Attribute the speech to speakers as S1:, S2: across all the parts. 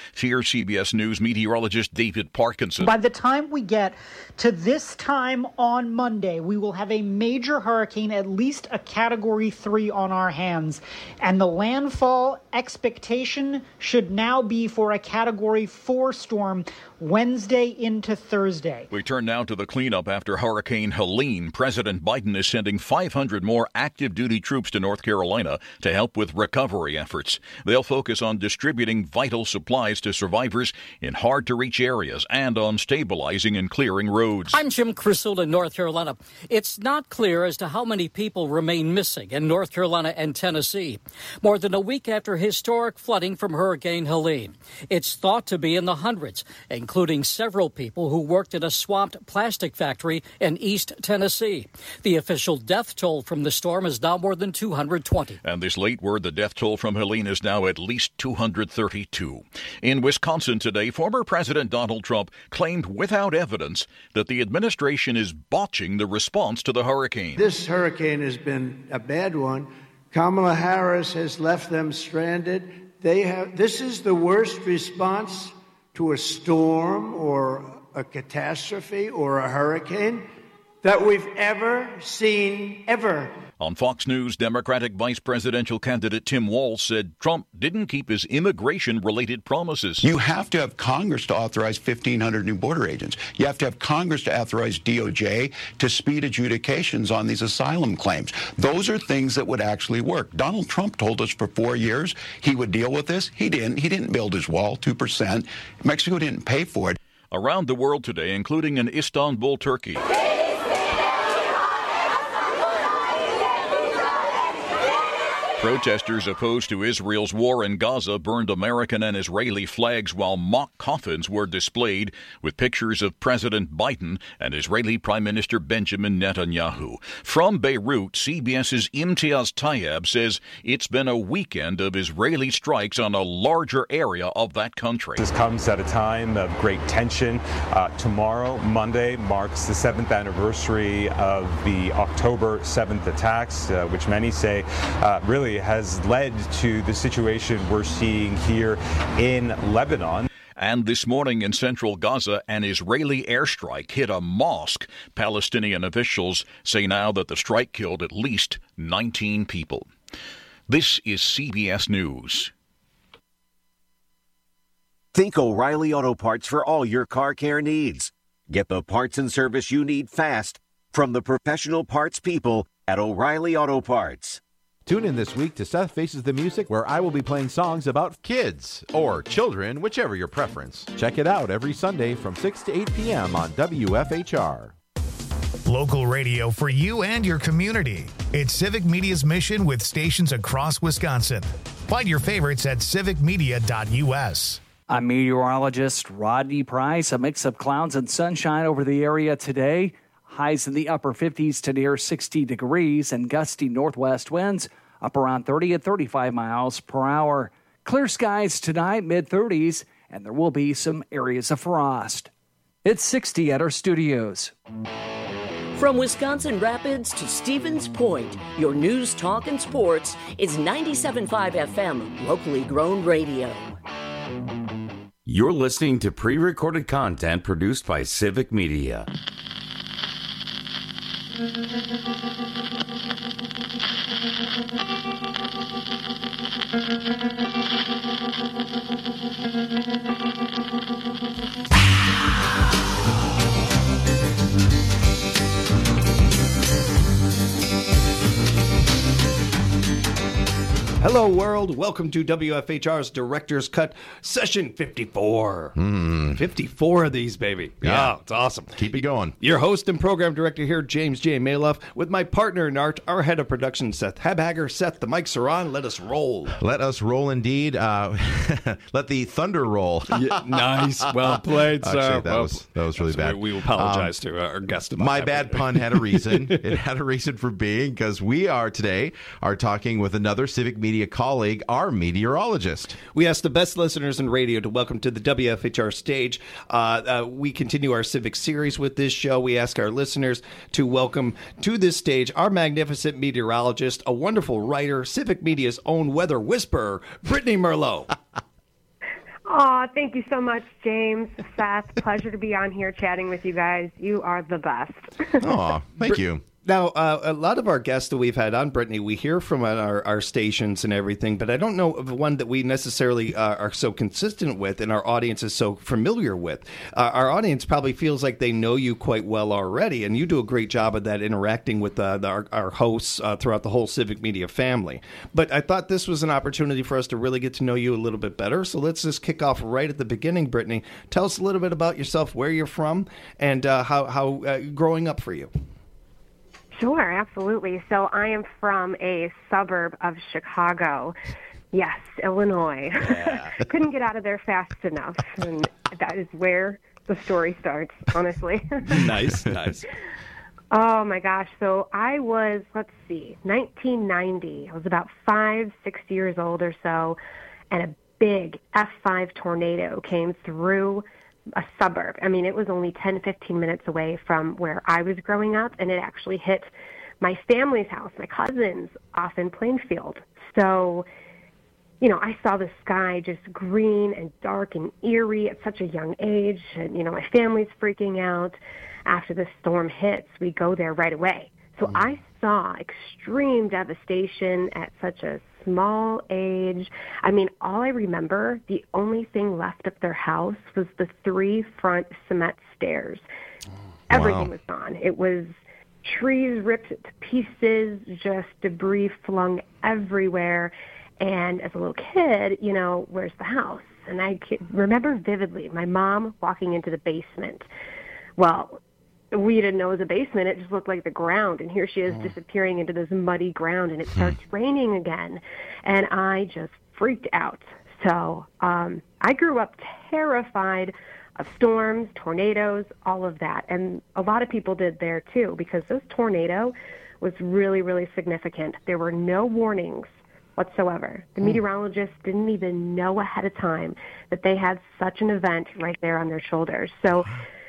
S1: Here's CBS News meteorologist David Parkinson.
S2: By the time we get to this time on Monday, we will have a major hurricane, at least a Category 3 on our hands. And the landfall expectation should now be for a Category 4 storm Wednesday into Thursday.
S1: We turn now to the cleanup after Hurricane Helene. President Biden is sending 500 more active duty troops to North Carolina to help with recovery efforts. They'll focus on distributing vital supplies to survivors in hard-to-reach areas and on stabilizing and clearing roads.
S3: I'm Jim Crisell in North Carolina. It's not clear as to how many people remain missing in North Carolina and Tennessee, more than a week after historic flooding from Hurricane Helene. It's thought to be in the hundreds, including several people who worked in a swamped plastic factory in East Tennessee. The official death toll from the storm is now more than 220.
S1: And this late word, the death toll from Helene is now at least 232. In Wisconsin today, former President Donald Trump claimed without evidence that the administration is botching the response to the hurricane.
S4: This hurricane has been a bad one. Kamala Harris has left them stranded. This is the worst response to a storm or a catastrophe or a hurricane that we've ever seen, ever.
S1: On Fox News, Democratic vice presidential candidate Tim Walz said Trump didn't keep his immigration-related promises.
S5: You have to have Congress to authorize 1,500 new border agents. You have to have Congress to authorize DOJ to speed adjudications on these asylum claims. Those are things that would actually work. Donald Trump told us for 4 years he would deal with this. He didn't. He didn't build his wall, 2%. Mexico didn't pay for it.
S1: Around the world today, including in Istanbul, Turkey. Protesters opposed to Israel's war in Gaza burned American and Israeli flags while mock coffins were displayed with pictures of President Biden and Israeli Prime Minister Benjamin Netanyahu. From Beirut, CBS's Imtiaz Tayeb says it's been a weekend of Israeli strikes on a larger area of that country.
S6: This comes at a time of great tension. Tomorrow, Monday, marks the 7th anniversary of the October 7th attacks, which many say really has led to the situation we're seeing here in Lebanon.
S1: And this morning in central Gaza, an Israeli airstrike hit a mosque. Palestinian officials say now that the strike killed at least 19 people. This is CBS News.
S7: Think O'Reilly Auto Parts for all your car care needs. Get the parts and service you need fast from the professional parts people at O'Reilly Auto Parts.
S8: Tune in this week to Seth Faces the Music, where I will be playing songs about kids or children, whichever your preference. Check it out every Sunday from 6 to 8 p.m. on WFHR.
S9: Local radio for you and your community. It's Civic Media's mission with stations across Wisconsin. Find your favorites at civicmedia.us.
S10: I'm meteorologist Rodney Price. A mix of clouds and sunshine over the area today. Highs in the upper 50s to near 60 degrees and gusty northwest winds up around 30 and 35 miles per hour. Clear skies tonight, mid-30s, and there will be some areas of frost. It's 60 at our studios.
S11: From Wisconsin Rapids to Stevens Point, your news, talk, and sports is 97.5 FM, locally grown radio.
S12: You're listening to pre-recorded content produced by Civic Media.
S13: Hello, world. Welcome to WFHR's Director's Cut, Session 54. 54 of these, baby.
S8: Yeah.
S13: Oh, it's awesome.
S8: Keep it going.
S13: Your host and program director here, James J. Maloff, with my partner in art, our head of production, Seth Habhager. Seth, the mics are on. Let us roll.
S8: Let us roll indeed. Let the thunder roll.
S13: Yeah, nice. Well played, sir.
S8: Actually, that was really bad.
S13: We apologize to our guest about
S8: my
S13: that.
S8: bad pun had a reason. It had a reason for being, because we are talking with another Civic Media colleague, our meteorologist.
S13: We asked the best listeners in radio to welcome to the WFHR stage. We continue our Civic series with this show. We ask our listeners to welcome to this stage our magnificent meteorologist, a wonderful writer, Civic Media's own weather whisperer, Brittany Merlot.
S14: Oh, thank you so much, James, Seth. Pleasure to be on here chatting with you guys. You are the best.
S8: Oh, thank you.
S13: Now, a lot of our guests that we've had on, Brittany, we hear from our stations and everything, but I don't know of one that we necessarily are so consistent with and our audience is so familiar with. Our audience probably feels like they know you quite well already, and you do a great job of that, interacting with our hosts throughout the whole Civic Media family. But I thought this was an opportunity for us to really get to know you a little bit better, so let's just kick off right at the beginning, Brittany. Tell us a little bit about yourself, where you're from, and how growing up for you.
S14: Sure, absolutely. So I am from a suburb of Chicago. Yes, Illinois. Yeah. Couldn't get out of there fast enough. And that is where the story starts, honestly.
S13: Nice.
S14: Oh, my gosh. So I was, 1990. I was about 5, 6 years old or so, and a big F5 tornado came through a suburb. I mean, it was only 10, 15 minutes away from where I was growing up, and it actually hit my family's house, my cousins, off in Plainfield. So, I saw the sky just green and dark and eerie at such a young age, and, my family's freaking out. After the storm hits, we go there right away. So I saw extreme devastation at such a small age. I mean, all I remember, the only thing left of their house was the 3 front cement stairs. Everything was gone. It was trees ripped to pieces, just debris flung everywhere. And as a little kid, where's the house? And I remember vividly my mom walking into the basement. Well, we didn't know it was a basement. It just looked like the ground. And here she is disappearing into this muddy ground, and it starts raining again. And I just freaked out. So I grew up terrified of storms, tornadoes, all of that. And a lot of people did there, too, because this tornado was really, really significant. There were no warnings whatsoever. The meteorologists didn't even know ahead of time that they had such an event right there on their shoulders. So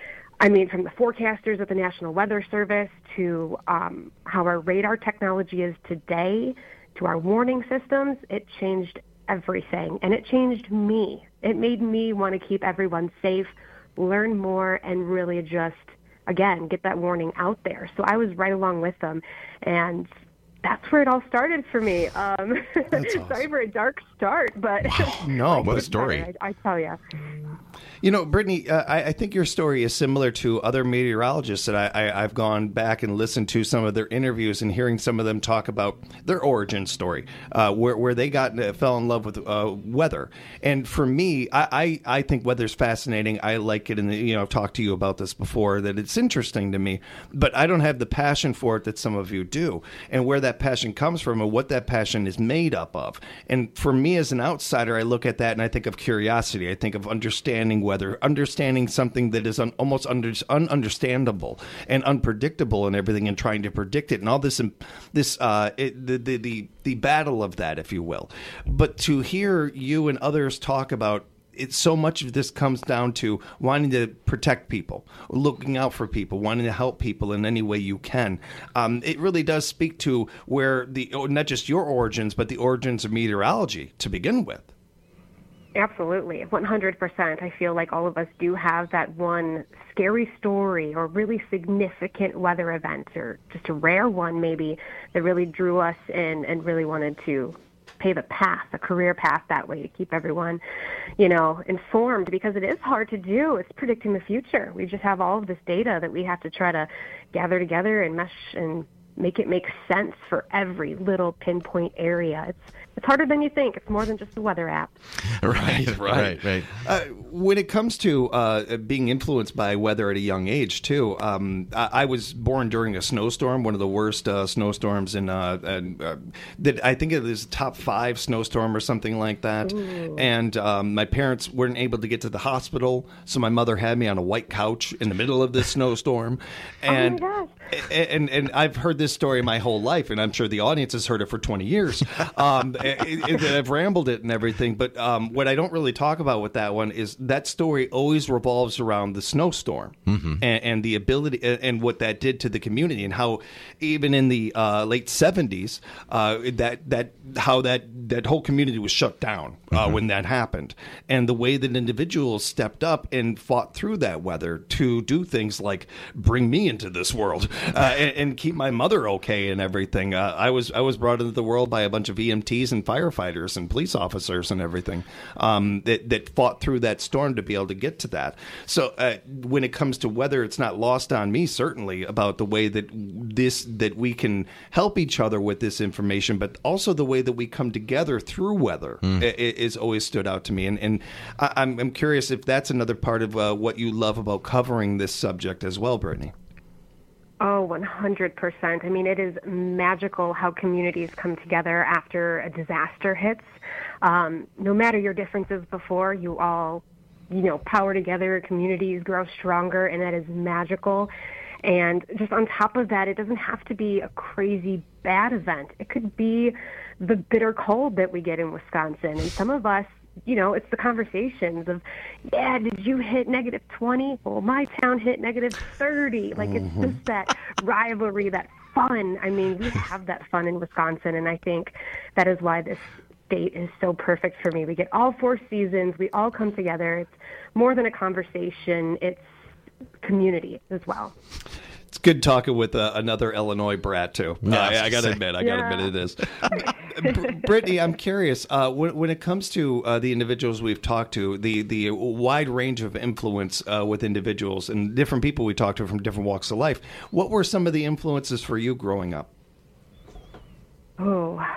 S14: I mean, from the forecasters at the National Weather Service to how our radar technology is today to our warning systems, it changed everything. And it changed me. It made me want to keep everyone safe, learn more, and really just, again, get that warning out there. So I was right along with them. And that's where it all started for me. Awesome. Sorry for a dark start, but...
S8: No, what a story.
S14: I tell you.
S13: Brittany, I think your story is similar to other meteorologists that I've gone back and listened to some of their interviews and hearing some of them talk about their origin story, where they fell in love with weather. And for me, I think weather's fascinating. I like it, and I've talked to you about this before, that it's interesting to me, but I don't have the passion for it that some of you do, and where that passion comes from and what that passion is made up of. And for me as an outsider, I look at that and I think of curiosity. I think of understanding weather, understanding something that is almost ununderstandable and unpredictable and everything, and trying to predict it and all this, the battle of that, if you will. But to hear you and others talk about it, so much of this comes down to wanting to protect people, looking out for people, wanting to help people in any way you can. It really does speak to where not just your origins, but the origins of meteorology to begin with.
S14: Absolutely, 100%. I feel like all of us do have that one scary story or really significant weather event, or just a rare one maybe, that really drew us in and really wanted to pave a career path that way to keep everyone, informed, because it is hard to do. It's predicting the future. We just have all of this data that we have to try to gather together and mesh and make it make sense for every little pinpoint area. It's harder than you think. It's more than just a weather app.
S13: Right. When it comes to being influenced by weather at a young age, too, I was born during a snowstorm, one of the worst snowstorms that I think it was top 5 snowstorm or something like that. Ooh. And my parents weren't able to get to the hospital, so my mother had me on a white couch in the middle of this snowstorm. And
S14: oh my gosh.
S13: And I've heard this story my whole life, and I'm sure the audience has heard it for 20 years. I've rambled it and everything, but what I don't really talk about with that one is that story always revolves around the snowstorm and the ability and what that did to the community, and how even in the late 70s, that whole community was shut down when that happened, and the way that individuals stepped up and fought through that weather to do things like bring me into this world and keep my mother okay and everything. I was brought into the world by a bunch of EMTs and firefighters and police officers and everything that fought through that storm to be able to get to that. So when it comes to weather, it's not lost on me, certainly, about the way that we can help each other with this information, but also the way that we come together through weather is always stood out to me. And I'm curious if that's another part of what you love about covering this subject as well, Brittany.
S14: Oh, 100%. I mean, it is magical how communities come together after a disaster hits. No matter your differences before, you all, power together, communities grow stronger, and that is magical. And just on top of that, it doesn't have to be a crazy bad event. It could be the bitter cold that we get in Wisconsin. And some of us, it's the conversations of, did you hit negative 20? Well, my town hit negative 30. Like, it's just that rivalry, that fun. I mean, we have that fun in Wisconsin, and I think that is why this state is so perfect for me. We get all 4 seasons. We all come together. It's more than a conversation. It's community as well.
S13: It's good talking with another Illinois brat, too. I got to admit it is. Brittany, I'm curious, when it comes to the individuals we've talked to, the wide range of influence with individuals and different people we talked to from different walks of life, what were some of the influences for you growing up?
S14: Oh,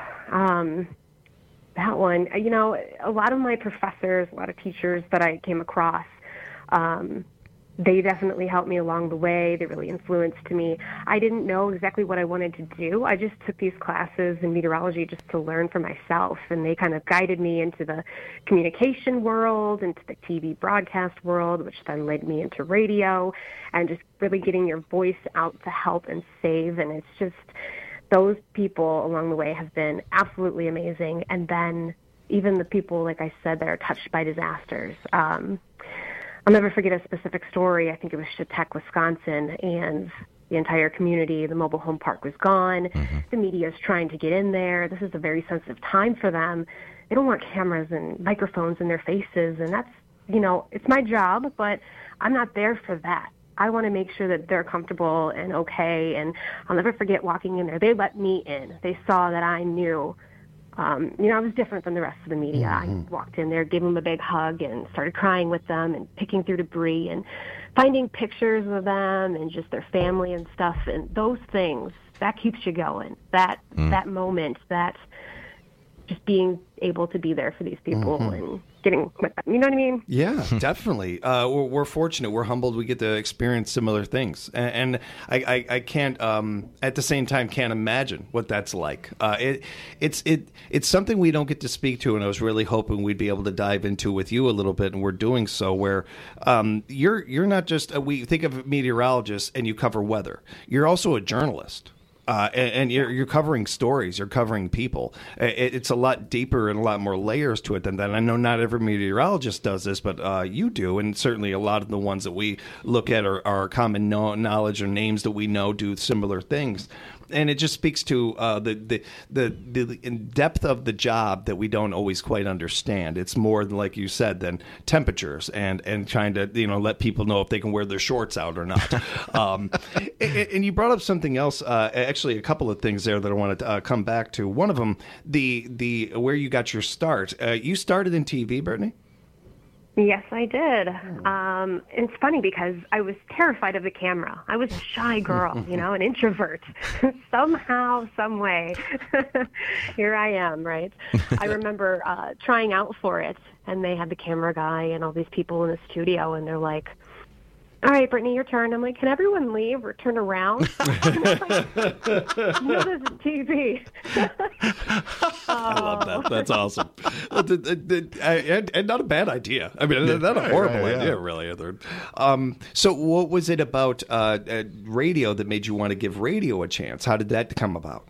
S14: that one. A lot of my professors, a lot of teachers that I came across, they definitely helped me along the way. They really influenced me. I didn't know exactly what I wanted to do. I just took these classes in meteorology just to learn for myself, and they kind of guided me into the communication world, into the TV broadcast world, which then led me into radio, and just really getting your voice out to help and save. And it's just, those people along the way have been absolutely amazing. And then even the people, like I said, that are touched by disasters. I'll never forget a specific story. I think it was Chautauqua, Wisconsin, and the entire community, the mobile home park was gone. The media is trying to get in there. This is a very sensitive time for them. They don't want cameras and microphones in their faces, and that's, it's my job, but I'm not there for that. I want to make sure that they're comfortable and okay, and I'll never forget walking in there. They let me in. They saw that I knew I was different than the rest of the media. I walked in there, gave them a big hug, and started crying with them and picking through debris and finding pictures of them and just their family and stuff. And those things, that keeps you going. That moment, that just being able to be there for these people and getting with them. You know what I mean?
S13: Yeah, definitely. We're fortunate. We're humbled. We get to experience similar things. And I can't, at the same time, can't imagine what that's like. It's something we don't get to speak to, and I was really hoping we'd be able to dive into with you a little bit, and we're doing so, where you're not just, we think of meteorologists and you cover weather. You're also a journalist. And you're covering stories, you're covering people. It's a lot deeper and a lot more layers to it than that. I know not every meteorologist does this, but you do, and certainly a lot of the ones that we look at are common knowledge or names that we know do similar things. And it just speaks to the depth of the job that we don't always quite understand. It's more, like you said, than temperatures and trying to let people know if they can wear their shorts out or not. And you brought up something else, actually a couple of things there that I want to come back to. One of them, the where you got your start. You started in TV, Brittany?
S14: Yes, I did. It's funny because I was terrified of the camera. I was a shy girl, an introvert. Somehow, some way, here I am, right? I remember trying out for it, and they had the camera guy and all these people in the studio, and they're like, all right, Brittany, your turn. I'm like, can everyone leave or turn around? Like, this is TV.
S13: I love that. That's awesome. And not a bad idea. I mean, not a horrible idea, really. So what was it about radio that made you want to give radio a chance? How did that come about?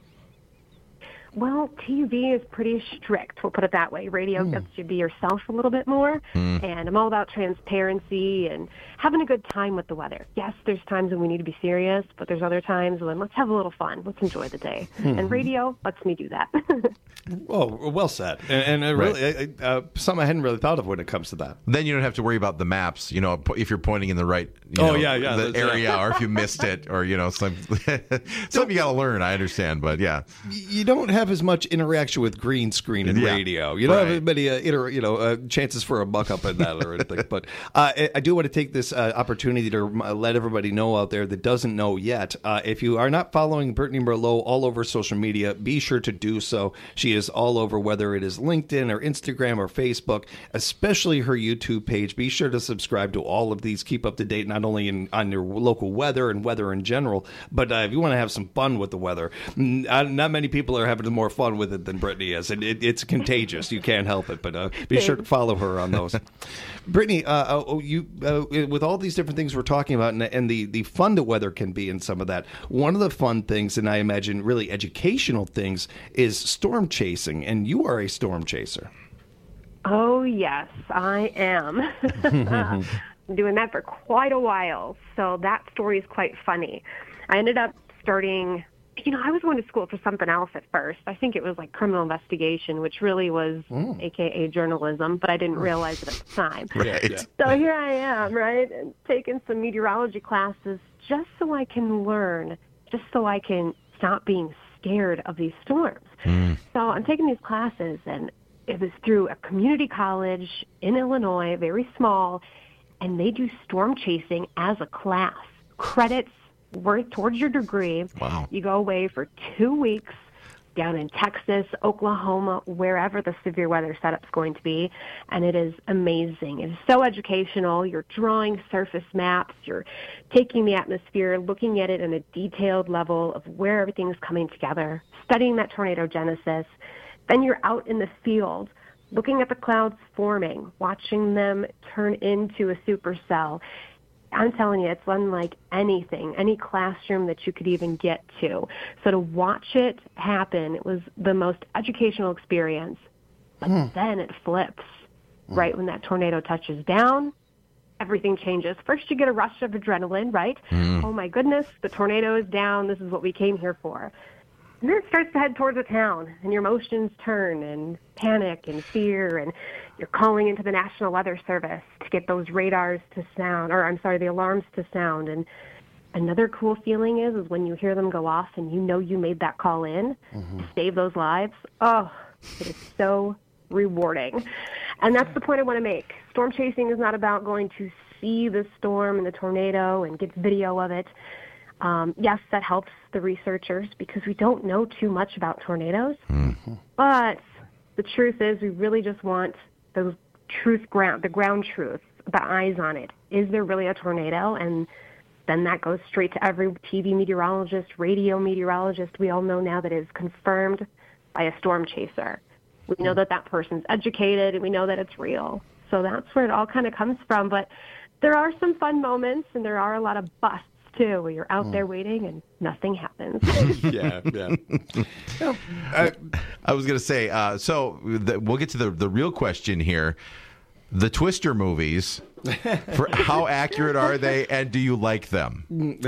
S14: Well, TV is pretty strict, we'll put it that way. Radio gets you to be yourself a little bit more, and I'm all about transparency and having a good time with the weather. Yes, there's times when we need to be serious, but there's other times when let's have a little fun. Let's enjoy the day. And radio lets me do that.
S13: Well said. And really, something I hadn't really thought of when it comes to that.
S8: Then you don't have to worry about the maps, if you're pointing in the right the area, or if you missed it, or, something you got to learn, I understand, but yeah.
S13: You don't have as much interaction with green screen and radio. You don't have as many chances for a muck up in that or anything. But I do want to take this opportunity to let everybody know out there that doesn't know yet. If you are not following Brittany Merlot all over social media, be sure to do so. She is all over, whether it is LinkedIn or Instagram or Facebook, especially her YouTube page. Be sure to subscribe to all of these. Keep up to date not only on your local weather and weather in general, but if you want to have some fun with the weather, not many people are having more fun with it than Brittany is, and it's contagious. You can't help it, but be sure to follow her on those. Brittany, you with all these different things we're talking about, and the fun that weather can be, and some of that. One of the fun things, and I imagine really educational things, is storm chasing, and you are a storm chaser.
S14: Oh yes, I am. I'm doing that for quite a while, so that story is quite funny. I ended up starting. I was going to school for something else at first. I think it was like criminal investigation, which really was AKA journalism, but I didn't realize it at the time.
S8: Right.
S14: So here I am, right, and taking some meteorology classes just so I can learn, just so I can stop being scared of these storms. So I'm taking these classes, and it was through a community college in Illinois, very small, and they do storm chasing as a class. Credits worth towards your degree.
S8: Wow.
S14: You go away for 2 weeks down in Texas, Oklahoma, wherever the severe weather setup's going to be, and it is amazing. It is so educational. You're drawing surface maps. You're taking the atmosphere, looking at it in a detailed level of where everything's coming together, studying that tornado genesis. Then you're out in the field looking at the clouds forming, watching them turn into a supercell. I'm telling you, it's unlike anything, any classroom that you could even get to. So to watch it happen, it was the most educational experience. But then it flips. Right when that tornado touches down, everything changes. First, you get a rush of adrenaline, right? Oh, my goodness, the tornado is down. This is what we came here for. And then it starts to head towards the town, and your emotions turn, and panic and fear, and you're calling into the National Weather Service to get those radars to sound, the alarms to sound. And another cool feeling is when you hear them go off and you know you made that call in to save those lives. Oh, it is so rewarding. And that's the point I want to make. Storm chasing is not about going to see the storm and the tornado and get video of it. Yes, that helps the researchers because we don't know too much about tornadoes. But the truth is we really just want the ground truth, the eyes on it. Is there really a tornado? And then that goes straight to every TV meteorologist, radio meteorologist. We all know now that it is confirmed by a storm chaser. We know that person's educated, and we know that it's real. So that's where it all kind of comes from. But there are some fun moments, and there are a lot of busts, too, where you're out there waiting and nothing happens.
S13: Yeah.
S8: I was going to say, we'll get to the real question here. The Twister movies, how accurate are they, and do you like them?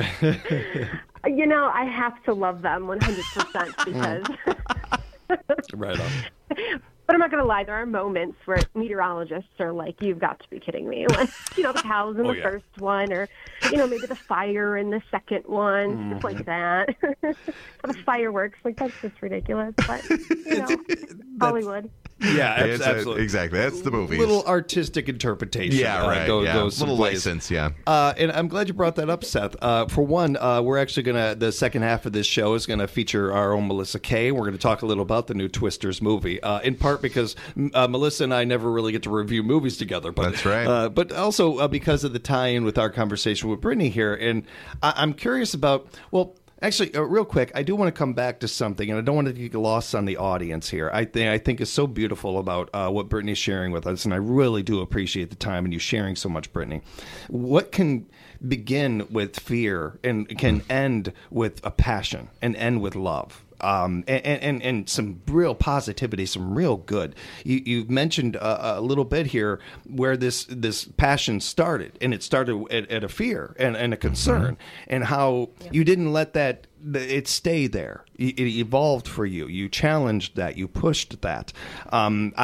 S14: I have to love them 100% because...
S13: Right on.
S14: But I'm not going to lie, there are moments where meteorologists are like, you've got to be kidding me. Like, the cows in the first one, or, maybe the fire in the second one, just like that. Or the fireworks, that's just ridiculous. But, Hollywood.
S13: Yeah, absolutely.
S8: Exactly. That's the movie.
S13: Little artistic interpretation.
S8: Yeah, right.
S13: Goes
S8: little
S13: ways.
S8: license, yeah.
S13: And I'm glad you brought that up, Seth. For one, we're actually the second half of this show is going to feature our own Melissa Kay. We're going to talk a little about the new Twisters movie, in part because Melissa and I never really get to review movies together. But,
S8: that's right.
S13: But also because of the tie-in with our conversation with Brittany here. And I'm curious about, actually, real quick, I do want to come back to something, and I don't want to get lost on the audience here. I think is so beautiful about what Brittany's sharing with us, and I really do appreciate the time and you sharing so much, Brittany. What can begin with fear and can end with a passion and end with love? And some real positivity, some real good. You mentioned a little bit here where this passion started, and it started at a fear and a concern, and how you didn't let it stay there. It evolved for you. You challenged that. You pushed that. When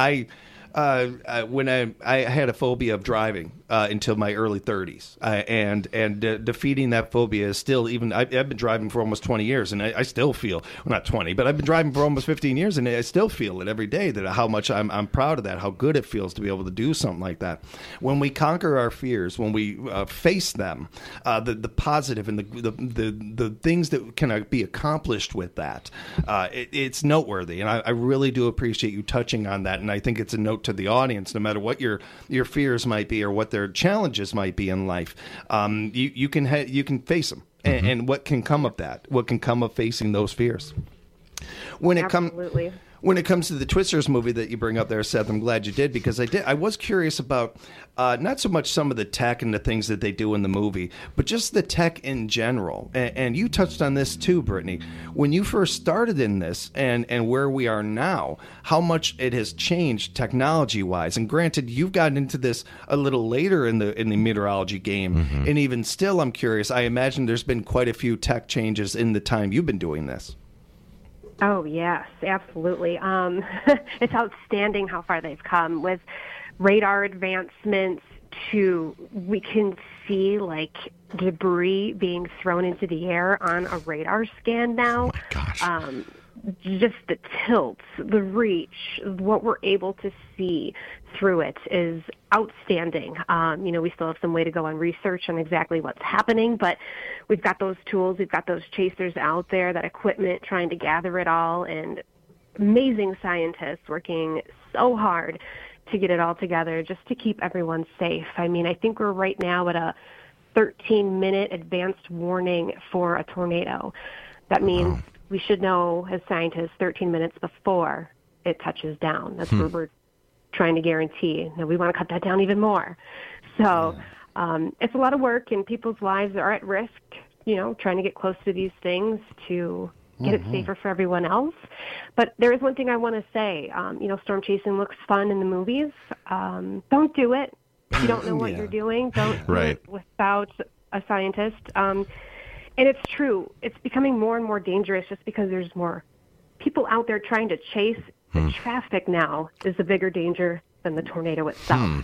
S13: I had a phobia of driving until my early 30s, and defeating that phobia is still I've been driving for almost 20 years, and I still feel, well, not 20, but I've been driving for almost 15 years, and I still feel it every day, that how much I'm proud of that, how good it feels to be able to do something like that. When we conquer our fears, when we face them, the positive and the things that can be accomplished with that, it's noteworthy, and I really do appreciate you touching on that, and I think it's a note to the audience, no matter what your fears might be or what their challenges might be in life, you can face them, and what can come of that, what can come of facing those fears.
S14: Absolutely.
S13: When it comes to the Twisters movie that you bring up there, Seth, I'm glad you did, because I was curious about not so much some of the tech and the things that they do in the movie, but just the tech in general. And you touched on this too, Brittany. When you first started in this and where we are now, how much it has changed technology-wise. And granted, you've gotten into this a little later in the meteorology game, and even still, I'm curious. I imagine there's been quite a few tech changes in the time you've been doing this.
S14: Oh, yes, absolutely. It's outstanding how far they've come with radar advancements we can see like debris being thrown into the air on a radar scan now.
S8: Oh my gosh.
S14: Just the tilts, the reach, what we're able to see through it is outstanding. We still have some way to go on research on exactly what's happening, but we've got those tools, we've got those chasers out there, that equipment, trying to gather it all, and amazing scientists working so hard to get it all together just to keep everyone safe. I think we're right now at a 13-minute advanced warning for a tornado. That means we should know, as scientists, 13 minutes before it touches down. That's what we're trying to guarantee. Now, we want to cut that down even more. So it's a lot of work, and people's lives are at risk, trying to get close to these things to get it safer for everyone else. But there is one thing I want to say. Storm chasing looks fun in the movies. Don't do it. If you don't know what you're doing, don't do it without a scientist. And it's true. It's becoming more and more dangerous just because there's more people out there trying to chase. The traffic now is a bigger danger than the tornado itself.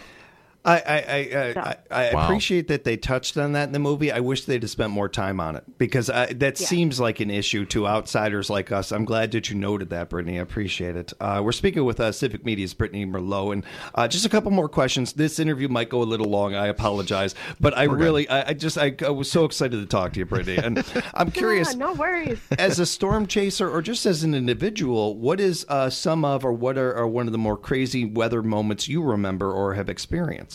S13: I appreciate that they touched on that in the movie. I wish they'd have spent more time on it, because that seems like an issue to outsiders like us. I'm glad that you noted that, Brittany. I appreciate it. We're speaking with Civic Media's Brittany Merlot, and just a couple more questions. This interview might go a little long. I apologize, but I was so excited to talk to you, Brittany, and I'm curious.
S14: No worries.
S13: As a storm chaser, or just as an individual, what is some of, or what are one of the more crazy weather moments you remember or have experienced?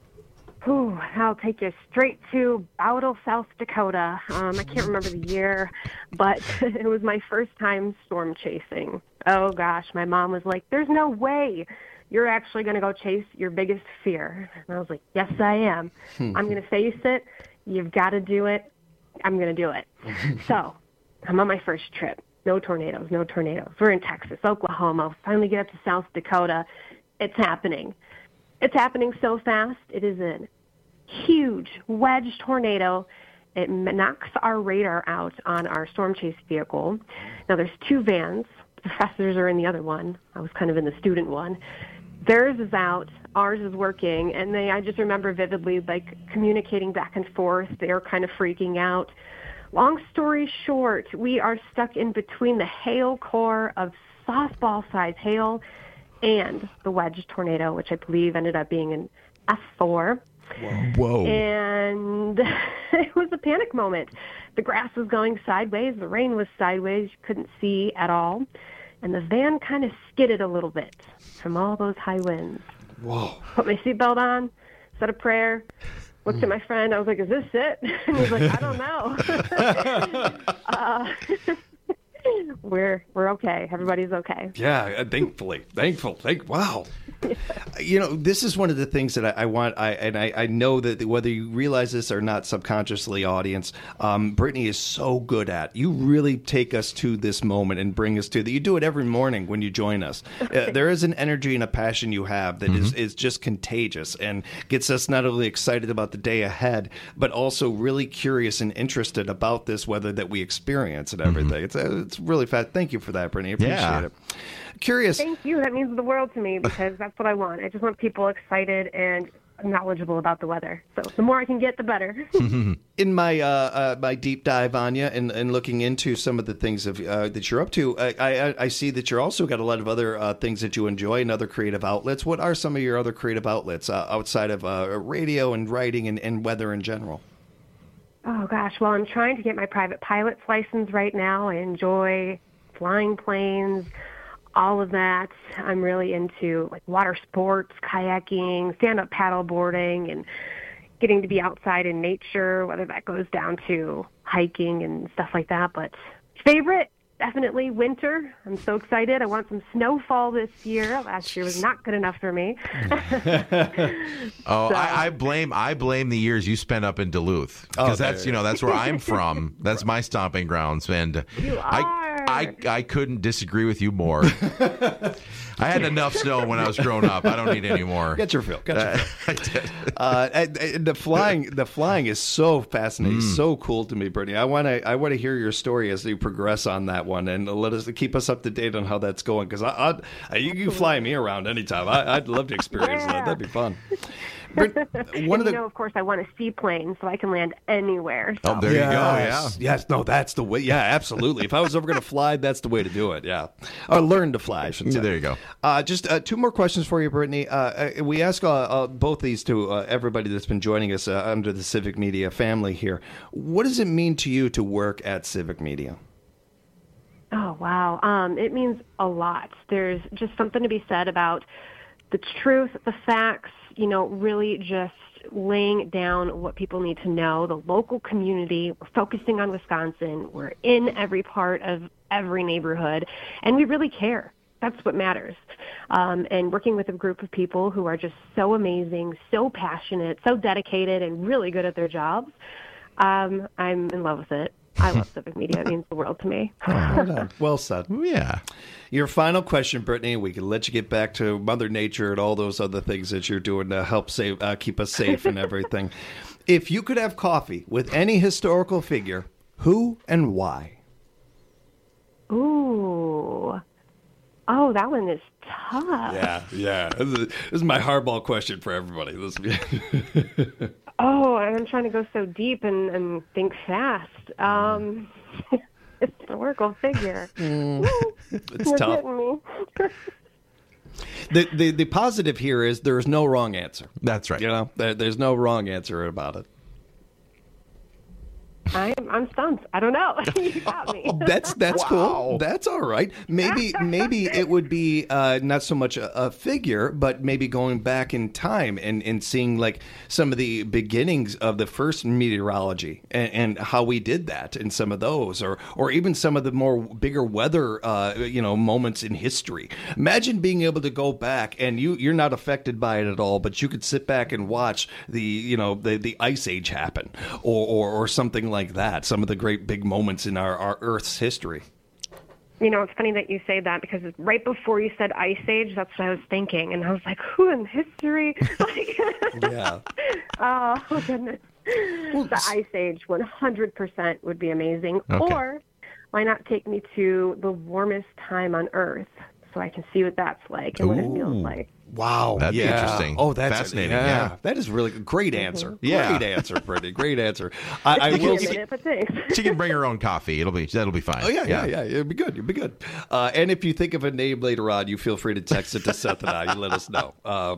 S14: I'll take you straight to Bowdle, South Dakota. I can't remember the year, but it was my first time storm chasing. Oh, gosh, my mom was like, there's no way you're actually going to go chase your biggest fear. And I was like, yes, I am. I'm going to face it. You've got to do it. I'm going to do it. So I'm on my first trip. No tornadoes. We're in Texas, Oklahoma. Finally get up to South Dakota. It's happening. It's happening so fast. It is a huge wedge tornado. It knocks our radar out on our storm chase vehicle. Now, there's two vans. The professors are in the other one. I was kind of in the student one. Theirs is out. Ours is working. And I just remember vividly, communicating back and forth. They were kind of freaking out. Long story short, we are stuck in between the hail core of softball-sized hail and the wedge tornado, which I believe ended up being an F4.
S13: Whoa.
S14: And it was a panic moment. The grass was going sideways. The rain was sideways. You couldn't see at all. And the van kind of skidded a little bit from all those high winds.
S13: Whoa. Put
S14: my seatbelt on, said a prayer, looked at my friend. I was like, is this it? And he's like, I don't know. We're okay. Everybody's okay.
S13: Yeah, thankfully. Wow. You know, this is one of the things that I want. I know that whether you realize this or not subconsciously, audience, Brittany is so good at. You really take us to this moment and bring us to that. You do it every morning when you join us. There is an energy and a passion you have that is just contagious and gets us not only excited about the day ahead, but also really curious and interested about this weather that we experience and everything. It's really fast. Thank you for that, Brittany. I appreciate it. Curious.
S14: Thank you. That means the world to me because that's what I want. I just want people excited and knowledgeable about the weather. So the more I can get, the better.
S13: In my my deep dive on you and looking into some of the things that you're up to, I see that you're also got a lot of other things that you enjoy and other creative outlets. What are some of your other creative outlets outside of radio and writing and weather in general?
S14: Oh, gosh. Well, I'm trying to get my private pilot's license right now. I enjoy flying planes, all of that. I'm really into like water sports, kayaking, stand-up paddle boarding, and getting to be outside in nature, whether that goes down to hiking and stuff like that. But favorite, definitely winter. I'm so excited. I want some snowfall this year. Last year was not good enough for me.
S8: I blame the years you spent up in Duluth because that's where I'm from. That's my stomping grounds, and I couldn't disagree with you more. I had enough snow when I was growing up. I don't need any more.
S13: Get your fill. I did. The flying is so fascinating, so cool to me, Brittany. I want to hear your story as you progress on that one, and keep us up to date on how that's going. Because you can fly me around anytime. I'd love to experience that. That'd be fun.
S14: Of course, I want a seaplane so I can land anywhere. So.
S8: Oh, there you go. Yeah.
S13: Yes. No, that's the way. Yeah, absolutely. If I was ever going to fly, that's the way to do it. Yeah. Or learn to fly, I should say.
S8: There you go.
S13: Just two more questions for you, Brittany. We ask both these to everybody that's been joining us under the Civic Media family here. What does it mean to you to work at Civic Media?
S14: Oh, wow. It means a lot. There's just something to be said about the truth, the facts, really just laying down what people need to know, the local community. We're focusing on Wisconsin. We're in every part of every neighborhood, and we really care. That's what matters. And working with a group of people who are just so amazing, so passionate, so dedicated, and really good at their jobs, I'm in love with it. I love Civic Media. It means the world to me.
S13: Well said.
S8: Yeah.
S13: Your final question, Brittany. We can let you get back to Mother Nature and all those other things that you're doing to help keep us safe and everything. If you could have coffee with any historical figure, who and why?
S14: Ooh. Oh, that one is tough.
S13: Yeah. This is my hardball question for everybody.
S14: Oh, and I'm trying to go so deep and think fast. Historical figure.
S13: It's tough. The positive here is there is no wrong answer.
S8: That's right.
S13: There's no wrong answer about it.
S14: I'm stumped. I don't know. You got me.
S13: That's cool. That's all right. Maybe it would be not so much a figure, but maybe going back in time and seeing like some of the beginnings of the first meteorology and how we did that in some of those, or even some of the more bigger weather moments in history. Imagine being able to go back and you're not affected by it at all, but you could sit back and watch the Ice Age happen or something like that, some of the great big moments in our Earth's history.
S14: It's funny that you say that because right before you said Ice Age, that's what I was thinking. And I was like, who in history?
S13: Yeah.
S14: Oh, goodness. The Ice Age 100% would be amazing.
S8: Okay.
S14: Or why not take me to the warmest time on Earth so I can see what that's like and what it feels like.
S13: Wow.
S8: That'd be interesting.
S13: Oh, that's
S8: fascinating. Yeah.
S13: That is really good. Great answer.
S8: Yeah.
S13: Great answer, Brittany. Great answer. I will say,
S8: she can bring her own coffee. That'll be fine.
S13: Oh, yeah. It'll be good. You'll be good. And if you think of a name later on, you feel free to text it to Seth and I. You let us know.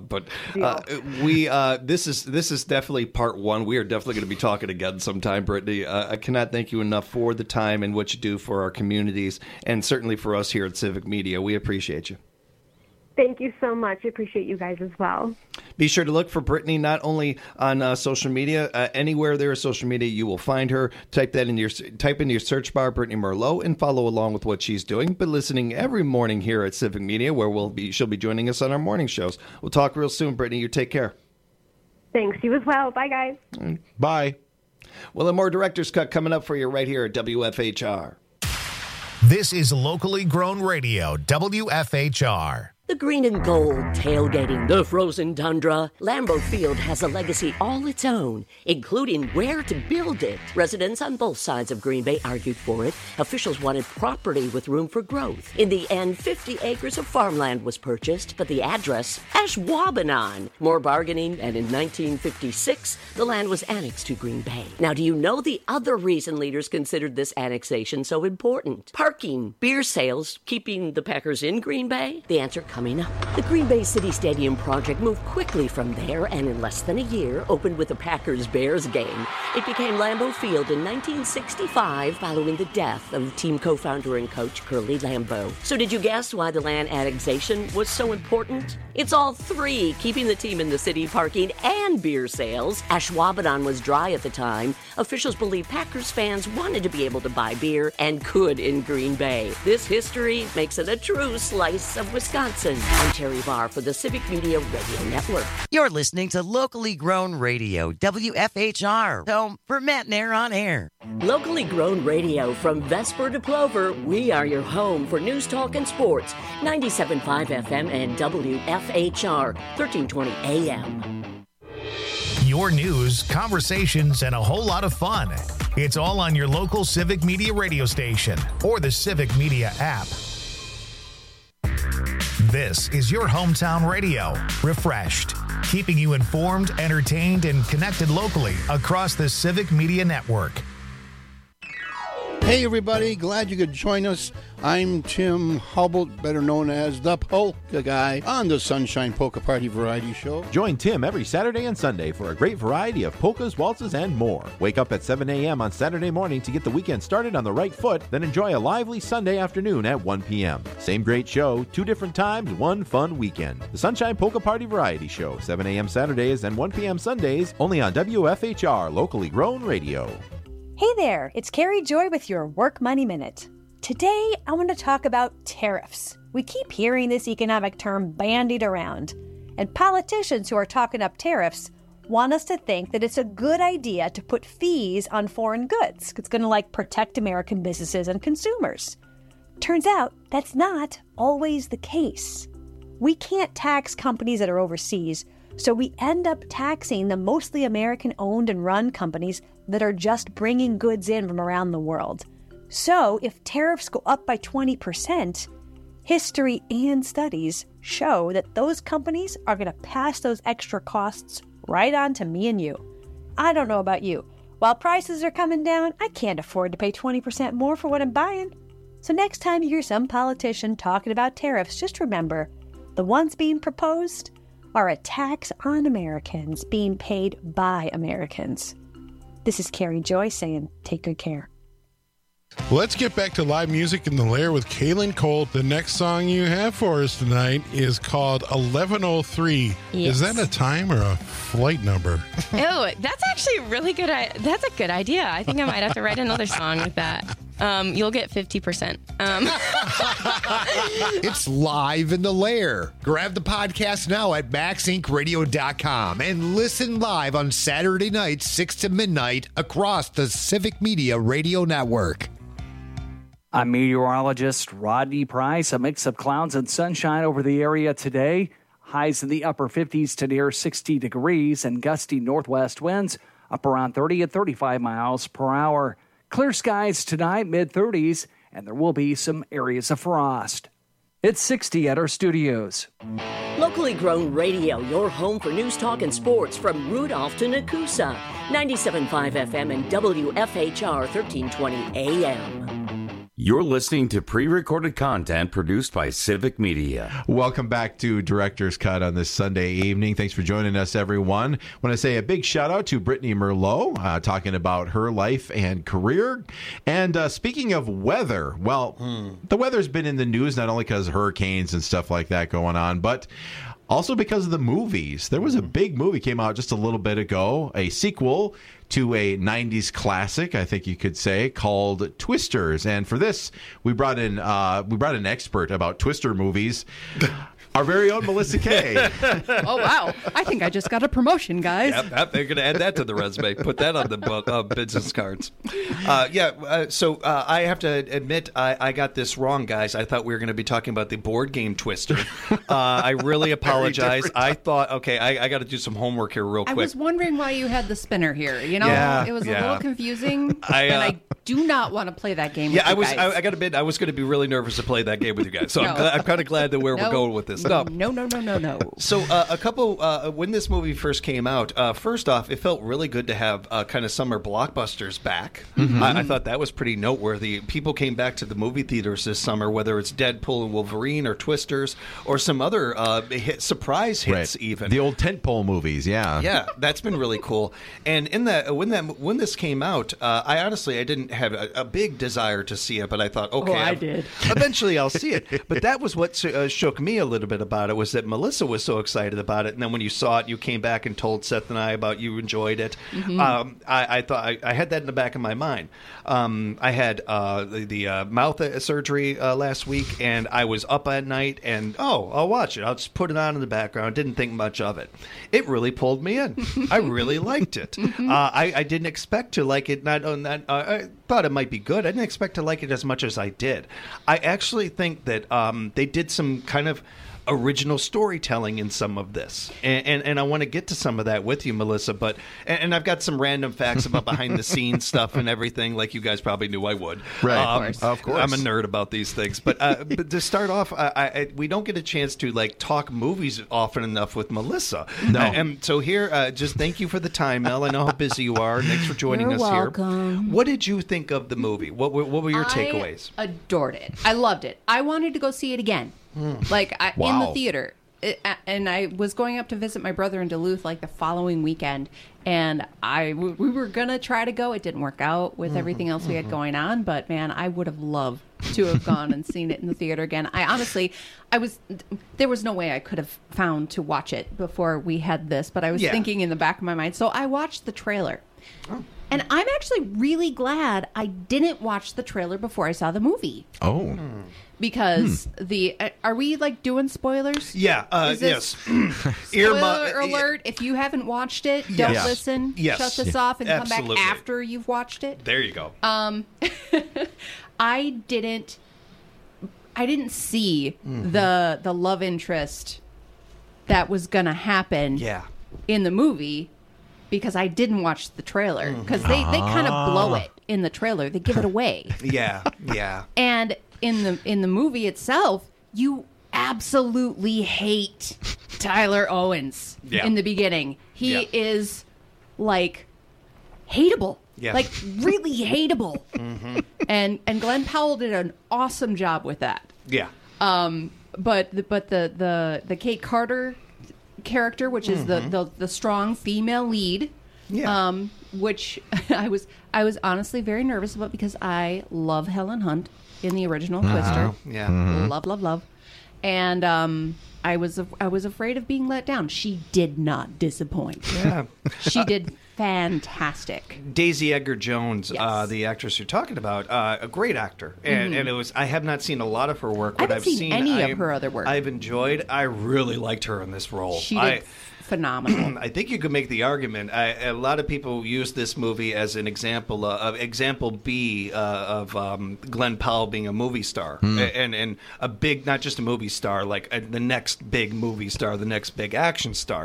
S13: This is definitely part one. We are definitely going to be talking again sometime, Brittany. I cannot thank you enough for the time and what you do for our communities, and certainly for us here at Civic Media. We appreciate you.
S14: Thank you so much. I appreciate you guys as well.
S13: Be sure to look for Brittany not only on social media. Anywhere there is social media, you will find her. Type in your search bar, Brittany Merlot, and follow along with what she's doing. But listening every morning here at Civic Media, where she'll be joining us on our morning shows. We'll talk real soon, Brittany. You take care.
S14: Thanks. You as well. Bye, guys.
S8: Bye.
S13: Well, a more Director's Cut coming up for you right here at WFHR.
S9: This is locally grown radio, WFHR.
S11: The green and gold, tailgating the frozen tundra. Lambeau Field has a legacy all its own, including where to build it. Residents on both sides of Green Bay argued for it. Officials wanted property with room for growth. In the end, 50 acres of farmland was purchased, but the address, Ashwaubenon. More bargaining, and in 1956, the land was annexed to Green Bay. Now, do you know the other reason leaders considered this annexation so important? Parking, beer sales, keeping the Packers in Green Bay? The answer coming up. The Green Bay City Stadium project moved quickly from there and in less than a year opened with a Packers-Bears game. It became Lambeau Field in 1965 following the death of team co-founder and coach Curly Lambeau. So did you guess why the land annexation was so important? It's all three, keeping the team in the city, parking, and beer sales. Ashwaubenon was dry at the time. Officials believe Packers fans wanted to be able to buy beer and could in Green Bay. This history makes it a true slice of Wisconsin. I'm Terry Barr for the Civic Media Radio Network.
S15: You're listening to locally grown radio, WFHR. Home for Matt Nair on air.
S11: Locally grown radio from Vesper to Plover, we are your home for news, talk, and sports. 97.5 FM and WFHR, 1320 AM.
S9: Your news, conversations, and a whole lot of fun. It's all on your local Civic Media radio station or the Civic Media app. This is your hometown radio, refreshed, keeping you informed, entertained, and connected locally across the Civic Media Network.
S16: Hey everybody, glad you could join us. I'm Tim Hubble, better known as the Polka Guy, on the Sunshine Polka Party Variety Show.
S17: Join Tim every Saturday and Sunday for a great variety of polkas, waltzes, and more. Wake up at 7 a.m. on Saturday morning to get the weekend started on the right foot, then enjoy a lively Sunday afternoon at 1 p.m. Same great show, 2 different times, 1 fun weekend. The Sunshine Polka Party Variety Show, 7 a.m. Saturdays and 1 p.m. Sundays, only on WFHR, locally grown radio.
S18: Hey there, it's Carrie Joy with your Work Money Minute. Today, I want to talk about tariffs. We keep hearing this economic term bandied around, and politicians who are talking up tariffs want us to think that it's a good idea to put fees on foreign goods. It's going to protect American businesses and consumers. Turns out that's not always the case. We can't tax companies that are overseas, so we end up taxing the mostly American-owned and run companies that are just bringing goods in from around the world. So if tariffs go up by 20%, history and studies show that those companies are going to pass those extra costs right on to me and you. I don't know about you. While prices are coming down, I can't afford to pay 20% more for what I'm buying. So next time you hear some politician talking about tariffs, just remember, the ones being proposed are a tax on Americans being paid by Americans. This is Carrie Joy saying, take good care.
S19: Let's get back to live music in the Lair with Kaylin Cole. The next song you have for us tonight is called 1103.
S20: Yes.
S19: Is that a time or a flight number?
S20: Oh, that's actually really good. That's a good idea. I think I might have to write another song with that. You'll get 50%.
S21: It's live in the Lair. Grab the podcast now at MaxIncRadio.com and listen live on Saturday nights, 6 to midnight, across the Civic Media Radio Network.
S10: I'm meteorologist Rodney Price. A mix of clouds and sunshine over the area today. Highs in the upper 50s to near 60 degrees and gusty northwest winds up around 30 and 35 miles per hour. Clear skies tonight, mid-30s, and there will be some areas of frost. It's 60 at our studios.
S11: Locally grown radio, your home for news, talk, and sports from Rudolph to Nakusa. 97.5 FM and WFHR 1320 AM.
S12: You're listening to pre-recorded content produced by Civic Media.
S17: Welcome back to Director's Cut on this Sunday evening. Thanks for joining us, everyone. I want to say a big shout out to Brittany Merlot, talking about her life and career. And speaking of weather, well, the weather's been in the news not only because of hurricanes and stuff like that going on, but also because of the movies. There was a big movie came out just a little bit ago, a sequel to a 90s classic, I think you could say, called Twisters. And for this, we brought in an expert about Twister movies. Our very own Melissa Kay.
S2: Oh, wow. I think I just got a promotion, guys.
S13: Yep, they're going to add that to the resume. Put that on the business cards. So I have to admit, I got this wrong, guys. I thought we were going to be talking about the board game Twister. I really apologize. I thought, okay, I got to do some homework here real quick.
S2: I was wondering why you had the spinner here. You know, it was a little confusing, and I do not want to play that game with you guys.
S13: I got to admit, I was going to be really nervous to play that game with you guys. So I'm kind of glad that we're going with this.
S2: No.
S13: So a couple, when this movie first came out, first off, it felt really good to have kind of summer blockbusters back.
S17: Mm-hmm.
S13: I thought that was pretty noteworthy. People came back to the movie theaters this summer, whether it's Deadpool and Wolverine or Twisters or some other surprise hits even.
S17: The old tentpole movies, yeah.
S13: Yeah, that's been really cool. And when this came out, I didn't have a big desire to see it, but I thought, okay,
S2: I did.
S13: Eventually I'll see it. But that was what shook me a little bit about it, was that Melissa was so excited about it, and then when you saw it, you came back and told Seth and I about you enjoyed it.
S2: Mm-hmm.
S13: I thought I had that in the back of my mind. I had the mouth surgery last week, and I was up at night, and I'll watch it. I'll just put it on in the background. Didn't think much of it. It really pulled me in. I really liked it. I didn't expect to like it. I thought it might be good. I didn't expect to like it as much as I did. I actually think that they did some kind of original storytelling in some of this, and I want to get to some of that with you, Melissa, but and I've got some random facts about behind the scenes stuff and everything, like you guys probably knew I would.
S17: Right, of course.
S13: I'm a nerd about these things, but to start off, we don't get a chance to talk movies often enough with Melissa.
S17: No.
S13: And so here, just thank you for the time, Mel. I know how busy you are. Thanks for joining
S2: You're
S13: us
S2: welcome.
S13: here. What did you think of the movie? What were your takeaways?
S2: I adored it. I loved it. I wanted to go see it again. In the theater. And I was going up to visit my brother in Duluth the following weekend, and we were going to try to go. It didn't work out with everything else we had going on, but man, I would have loved to have gone and seen it in the theater again. There was no way I could have found to watch it before we had this, but I was thinking in the back of my mind. So I watched the trailer. Oh. And I'm actually really glad I didn't watch the trailer before I saw the movie.
S17: Oh.
S2: Because are we doing spoilers?
S13: Yeah. Yes.
S2: Spoiler alert! If you haven't watched it, don't listen.
S13: Yes.
S2: Shut this off and
S13: Absolutely.
S2: come back after you've watched it.
S13: There you go.
S2: I didn't see the love interest that was gonna happen. In the movie. Because I didn't watch the trailer. Because they kind of blow it in the trailer. They give it away.
S13: Yeah.
S2: And in the movie itself, you absolutely hate Tyler Owens in the beginning. He is hateable.
S13: Yeah.
S2: Really hateable. And Glenn Powell did an awesome job with that.
S13: Yeah.
S2: But the Kate Carter character, which is the strong female lead, which I was honestly very nervous about because I love Helen Hunt in the original Twister. Love, and I was afraid of being let down. She did not disappoint.
S13: Yeah,
S2: she did fantastic.
S13: Daisy Edgar Jones, the actress you're talking about, a great actor, and it was. I have not seen a lot of her work, but I've seen
S2: any of her other work.
S13: I've enjoyed. I really liked her in this role.
S2: She did phenomenal.
S13: I think you could make the argument. A lot of people use this movie as an example of example B of Glenn Powell being a movie star, and a big, not just a movie star, the next big movie star, the next big action star.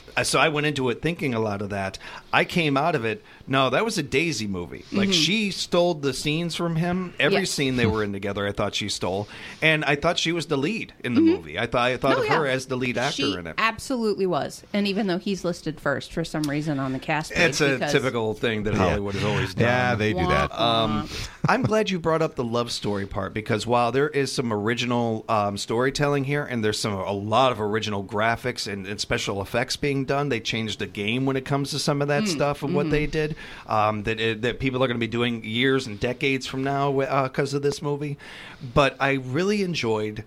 S13: So I went into it thinking a lot of that. I came out of it, no, that was a Daisy movie. Like, she stole the scenes from him. Every scene they were in together, I thought she stole. And I thought she was the lead in the movie. I thought of her as the lead actor in it.
S2: Absolutely was. And even though he's listed first for some reason on the cast page.
S13: It's a typical thing that Hollywood has always done.
S8: Yeah, they do that.
S13: I'm glad you brought up the love story part, because while there is some original storytelling here, and there's a lot of original graphics and special effects being done, they changed the game when it comes to some of that stuff and what they did, that people are going to be doing years and decades from now because of this movie. But I really enjoyed...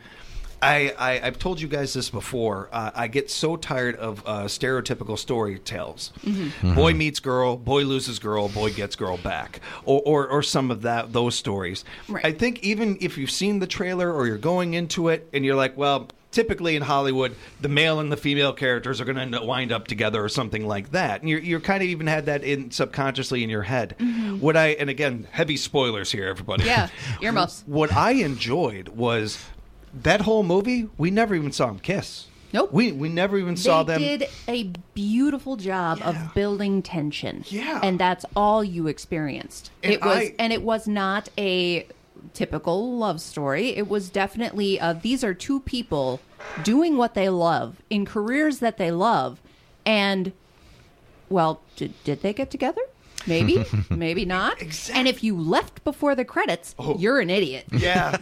S13: I've told you guys this before. I get so tired of stereotypical story tales. Boy meets girl, boy loses girl, boy gets girl back, or some of those stories. Right. I think even if you've seen the trailer or you're going into it and you're like, well, typically in Hollywood, the male and the female characters are going to wind up together or something like that. And you're kind of even had that subconsciously in your head. And again, heavy spoilers here, everybody.
S2: Yeah, earmuffs.
S13: What I enjoyed was that whole movie, we never even saw them kiss.
S2: Nope.
S13: We never even saw them.
S2: They did a beautiful job of building tension.
S13: Yeah.
S2: And that's all you experienced. And it was not a typical love story. It was definitely these are two people doing what they love in careers that they love, and well, did they get together? Maybe, maybe not. Exactly. And if you left before the credits, you're an idiot.
S13: Yeah.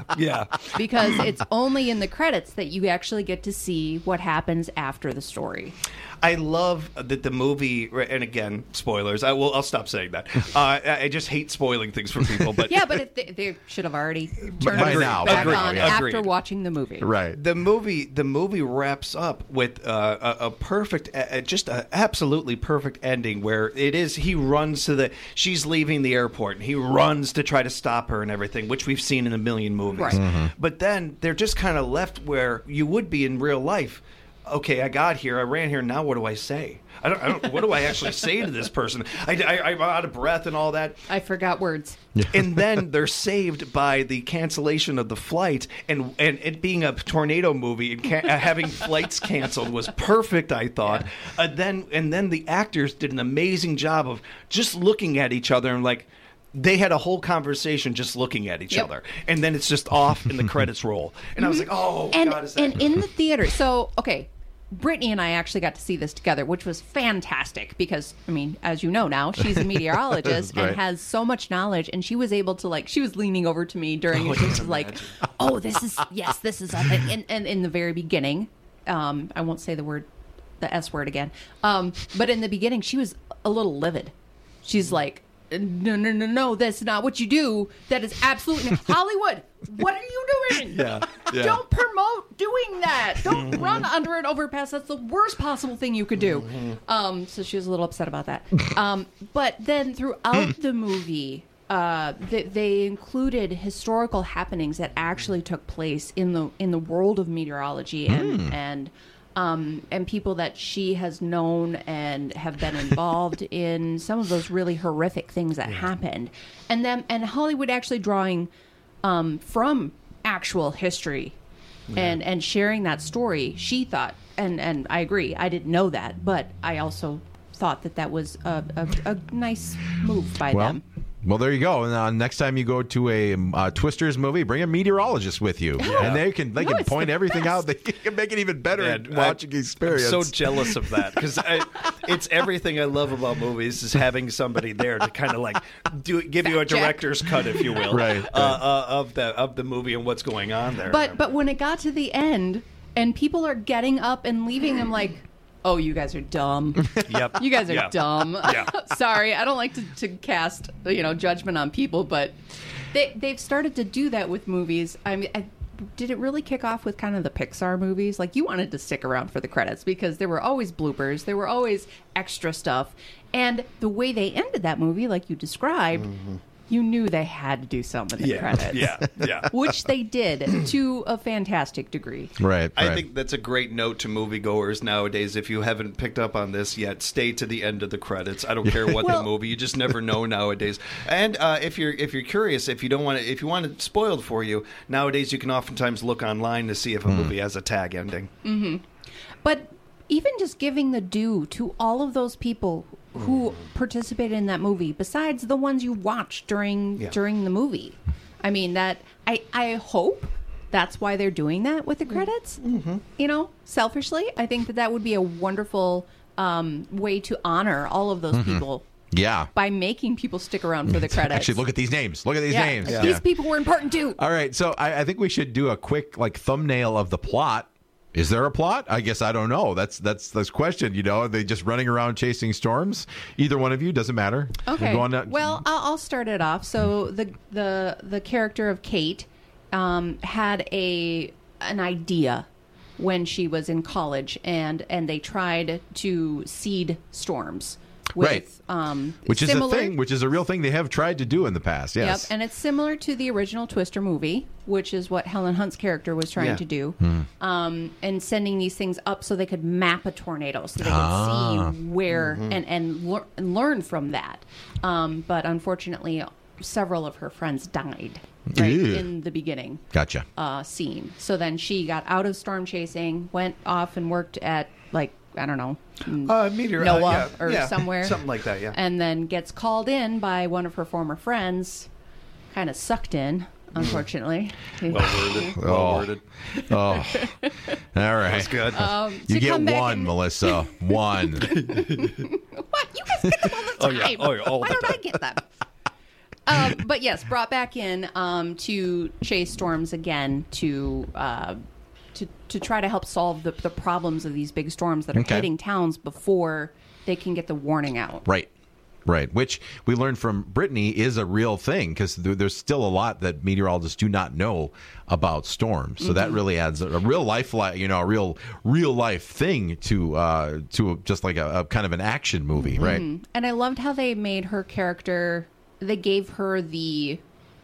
S2: Because it's only in the credits that you actually get to see what happens after the story.
S13: I love that the movie, and again, spoilers. I'll stop saying that. I just hate spoiling things for people. But
S2: yeah, but they should have already turned
S8: by
S2: it
S8: now,
S2: back on after watching the movie.
S8: Right.
S13: The movie wraps up with a perfect, just an absolutely perfect ending where he runs she's leaving the airport and he runs to try to stop her and everything, which we've seen in a million movies.
S2: Right.
S13: But then they're just kind of left where you would be in real life. Okay, I got here, I ran here, now what do I say? I don't what do I actually say to this person? I'm out of breath and all that.
S2: I forgot words.
S13: And then they're saved by the cancellation of the flight, and it being a tornado movie and having flights canceled was perfect, I thought. Yeah. Then the actors did an amazing job of just looking at each other and like, they had a whole conversation just looking at each other. And then it's just off and the credits roll. And I was like, God, is that...
S2: And in the theater, so, okay, Brittany and I actually got to see this together, which was fantastic because, I mean, as you know now, she's a meteorologist and has so much knowledge, and she was able to, she was leaning over to me during it. She was like, this is a thing. And in the very beginning, I won't say the S word again, but in the beginning, she was a little livid. She's like, no, that's not what you do. That is absolutely not. Hollywood, what are you doing?
S13: Yeah.
S2: Don't promote doing that. Don't run under an overpass. That's the worst possible thing you could do. So she was a little upset about that. But then throughout the movie, they included historical happenings that actually took place in the world of meteorology and people that she has known and have been involved in some of those really horrific things that happened. And Hollywood actually drawing from actual history and sharing that story, she thought, and I agree, I didn't know that, but I also thought that was a nice move by them.
S8: Well, there you go. And next time you go to a Twisters movie, bring a meteorologist with you, and they can point everything out. They can make it even better watching the experience.
S13: I'm so jealous of that because it's everything I love about movies is having somebody there to kind of give you a director's cut, if you will, of the movie and what's going on there.
S2: But when it got to the end and people are getting up and leaving, I'm like, oh, you guys are dumb.
S13: Yep.
S2: You guys are dumb.
S13: Yeah.
S2: Sorry, I don't like to cast judgment on people, but they've started to do that with movies. I mean, did it really kick off with kind of the Pixar movies? Like, you wanted to stick around for the credits because there were always bloopers, there were always extra stuff, and the way they ended that movie, like you described. You knew they had to do some of the credits.
S13: Yeah.
S2: Which they did to a fantastic degree.
S8: Right.
S13: I think that's a great note to moviegoers nowadays. If you haven't picked up on this yet, stay to the end of the credits. I don't care what the movie. You just never know nowadays. And if you're curious, if you want it spoiled for you, nowadays you can oftentimes look online to see if a movie has a tag ending.
S2: But even just giving the due to all of those people who participated in that movie, besides the ones you watched during the movie. I mean, that I hope that's why they're doing that with the credits. You know, selfishly, I think that would be a wonderful way to honor all of those people.
S8: Yeah.
S2: By making people stick around for the credits.
S8: Actually, look at these names. Look at these names.
S2: Like, these people were important too.
S8: All right, so I think we should do a quick thumbnail of the plot. Is there a plot? I guess I don't know. That's the question. You know, are they just running around chasing storms? Either one of you, doesn't matter.
S2: Okay. Well, I'll start it off. So the character of Kate had an idea when she was in college, and they tried to seed storms. With,
S8: which is a thing, which is a real thing they have tried to do in the past. Yes.
S2: Yep, and it's similar to the original Twister movie, which is what Helen Hunt's character was trying to do, and sending these things up so they could map a tornado, so they could see where and learn from that. But unfortunately, several of her friends died in the beginning.
S8: Gotcha.
S2: Scene. So then she got out of storm chasing, went off and worked at I don't know, NOAA or somewhere.
S13: Something like that, yeah.
S2: And then gets called in by one of her former friends, kind of sucked in, unfortunately.
S13: Well worded.
S8: All right.
S13: That's good.
S8: You get one, Melissa. One.
S2: What? You guys get them all the time. Why don't I get them? But yes, brought back in to chase storms again to try to help solve the problems of these big storms that are hitting towns before they can get the warning out.
S8: Right. Which we learned from Brittany is a real thing, because there's still a lot that meteorologists do not know about storms. So that really adds a real life, a real life thing to just like a kind of an action movie, right?
S2: And I loved how they made her character. They gave her the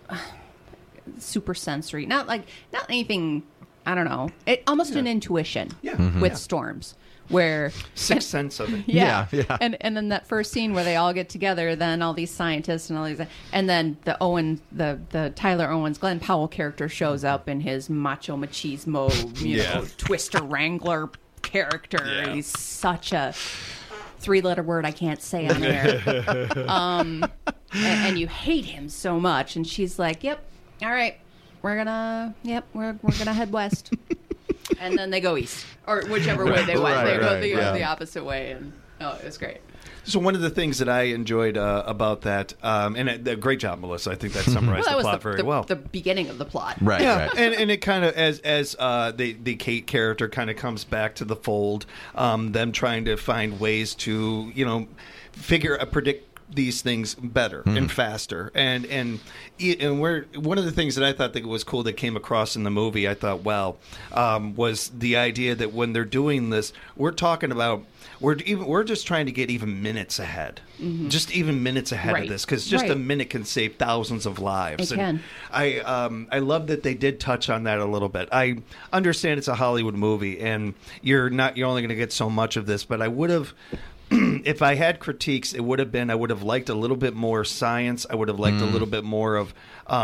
S2: super sensory, not anything. I don't know. Almost an intuition with storms, where
S13: sixth sense of it.
S2: Yeah. And then that first scene where they all get together, then all these scientists and all these, and then the Tyler Owens, Glenn Powell character shows up in his macho machismo, you know, Twister Wrangler character. Yeah. He's such a 3-letter word I can't say on air. And you hate him so much, and she's like, "Yep, all right. We're gonna head west," and then they go east, or whichever way they went. They go the opposite way, and it was great.
S13: So one of the things that I enjoyed about that, and a great job, Melissa. I think that summarized the plot very well.
S2: The beginning of the plot,
S8: right?
S13: Yeah, and it kind of as the Kate character kind of comes back to the fold, them trying to find ways to predict these things better and faster, and where one of the things that I thought that was cool that came across in the movie, I thought, was the idea that when they're doing this, we're talking about we're just trying to get even minutes ahead, just even minutes ahead of this, because just a minute can save thousands of lives.
S2: It can.
S13: I love that they did touch on that a little bit. I understand it's a Hollywood movie, and you're only going to get so much of this, but I would have. If I had critiques, it would have been I would have liked a little bit more science. I would have liked a little bit more of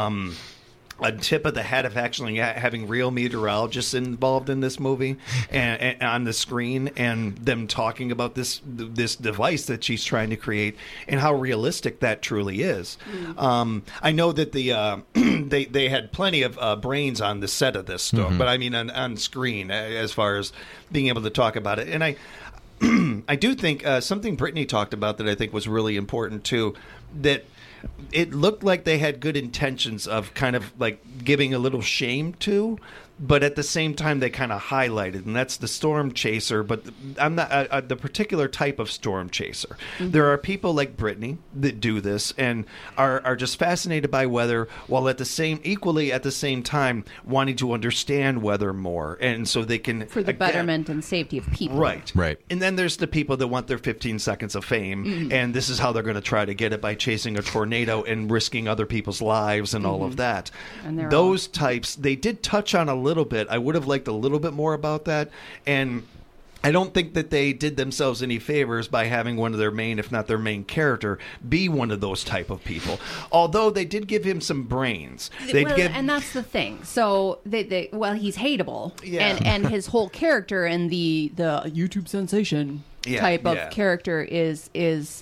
S13: a tip of the hat of actually having real meteorologists involved in this movie and on the screen, and them talking about this device that she's trying to create and how realistic that truly is. I know that they had plenty of brains on the set of this stuff, but I mean on screen as far as being able to talk about it. And I do think something Brittany talked about that I think was really important too, that it looked like they had good intentions of kind of like giving a little shame to, but at the same time they kind of highlighted, and that's the storm chaser. But I'm not the particular type of storm chaser. There are people like Brittany that do this and are just fascinated by weather, while equally at the same time wanting to understand weather more, and so they can
S2: for the betterment and safety of people.
S13: Right. And then there's the people that want their 15 seconds of fame, and this is how they're going to try to get it by chasing a tornado and risking other people's lives and all of that. And those types, they did touch on a little bit. I would have liked a little bit more about that. And I don't think that they did themselves any favors by having one of their main, if not their main character, be one of those type of people. Although they did give him some brains.
S2: And that's the thing. So he's hateable, and his whole character and the YouTube sensation type of character is.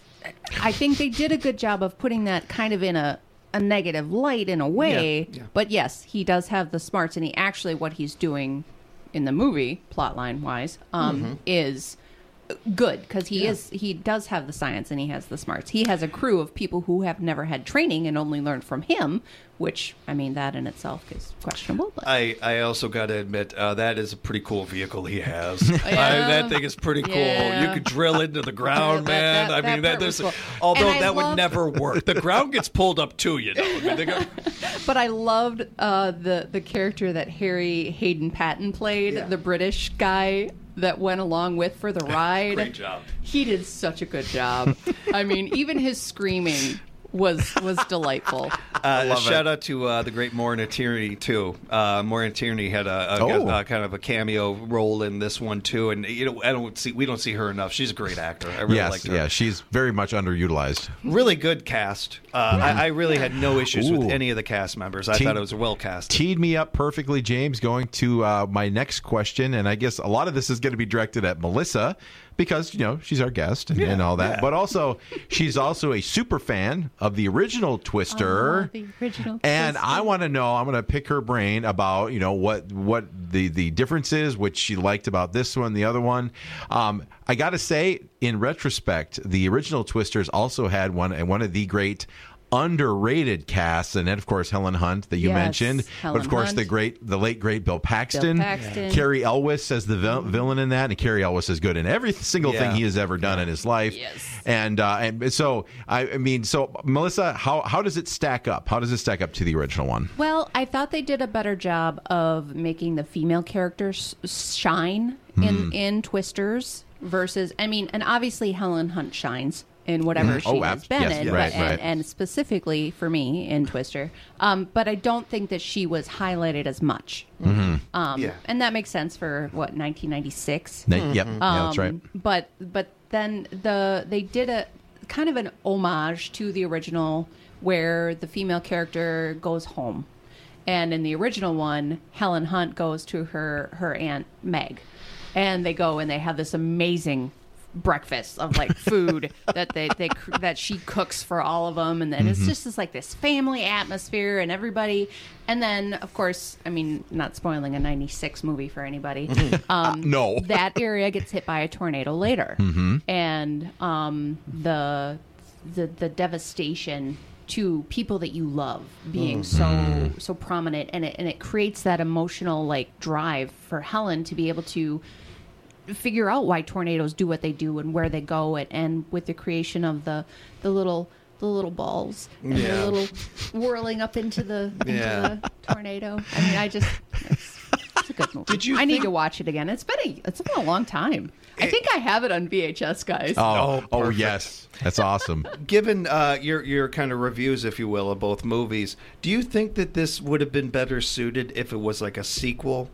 S2: I think they did a good job of putting that kind of in a negative light in a way. Yeah. But yes, he does have the smarts, and what he's doing in the movie, plotline wise, is good because he does have the science and he has the smarts. He has a crew of people who have never had training and only learned from him, which that in itself is questionable. But.
S13: I also got to admit that is a pretty cool vehicle he has. That thing is pretty cool.
S2: Yeah.
S13: You could drill into the ground, man.
S2: Cool.
S13: Although that would never work. The ground gets pulled up too,
S2: But I loved the character that Harry Hayden Patton played, the British guy that went along with for the ride.
S13: Great job.
S2: He did such a good job. Even his screaming was delightful.
S13: Shout out to the great Maureen Tierney too. Maureen Tierney had a kind of a cameo role in this one too, and we don't see her enough. She's a great actor. I really liked her.
S8: Yeah, she's very much underutilized.
S13: Really good cast. I really had no issues with any of the cast members. I thought it was well cast.
S8: Teed me up perfectly, James. Going to my next question, and I guess a lot of this is going to be directed at Melissa. Because, she's our guest and all that. Yeah. But also, she's also a super fan of the original Twister.
S2: The original
S8: and
S2: Twister.
S8: I want to know, I'm going to pick her brain about, what the difference is, which she liked about this one, the other one. I got to say, in retrospect, the original Twisters also had one of the great underrated casts, and then of course Helen Hunt that you mentioned, but of course
S2: Hunt.
S8: the late great Bill Paxton. Cary Elwes as the villain in that, and Cary Elwes is good in every single thing he has ever done in his life. And so so Melissa, how does it stack up? How does it stack up to the original one?
S2: Well, I thought they did a better job of making the female characters shine in Twisters versus and obviously Helen Hunt shines in whatever she has been in, and specifically for me in Twister. But I don't think that she was highlighted as much. And that makes sense for, 1996?
S8: That's right.
S2: But then they did a kind of an homage to the original where the female character goes home. And in the original one, Helen Hunt goes to her Aunt Meg. And they go and they have this amazing breakfast of food that she cooks for all of them, and then it's just this family atmosphere and everybody. And then of course, not spoiling a 96 movie for anybody,
S8: no,
S2: that area gets hit by a tornado later, and the devastation to people that you love being so prominent, and it creates that emotional drive for Helen to be able to figure out why tornadoes do what they do and where they go, and with the creation of the little balls and the little whirling up into the tornado. It's a good movie. I need to watch it again. It's been a long time. I think I have it on VHS, guys.
S8: Oh yes, that's awesome.
S13: Given your kind of reviews, if you will, of both movies, do you think that this would have been better suited if it was like a sequel?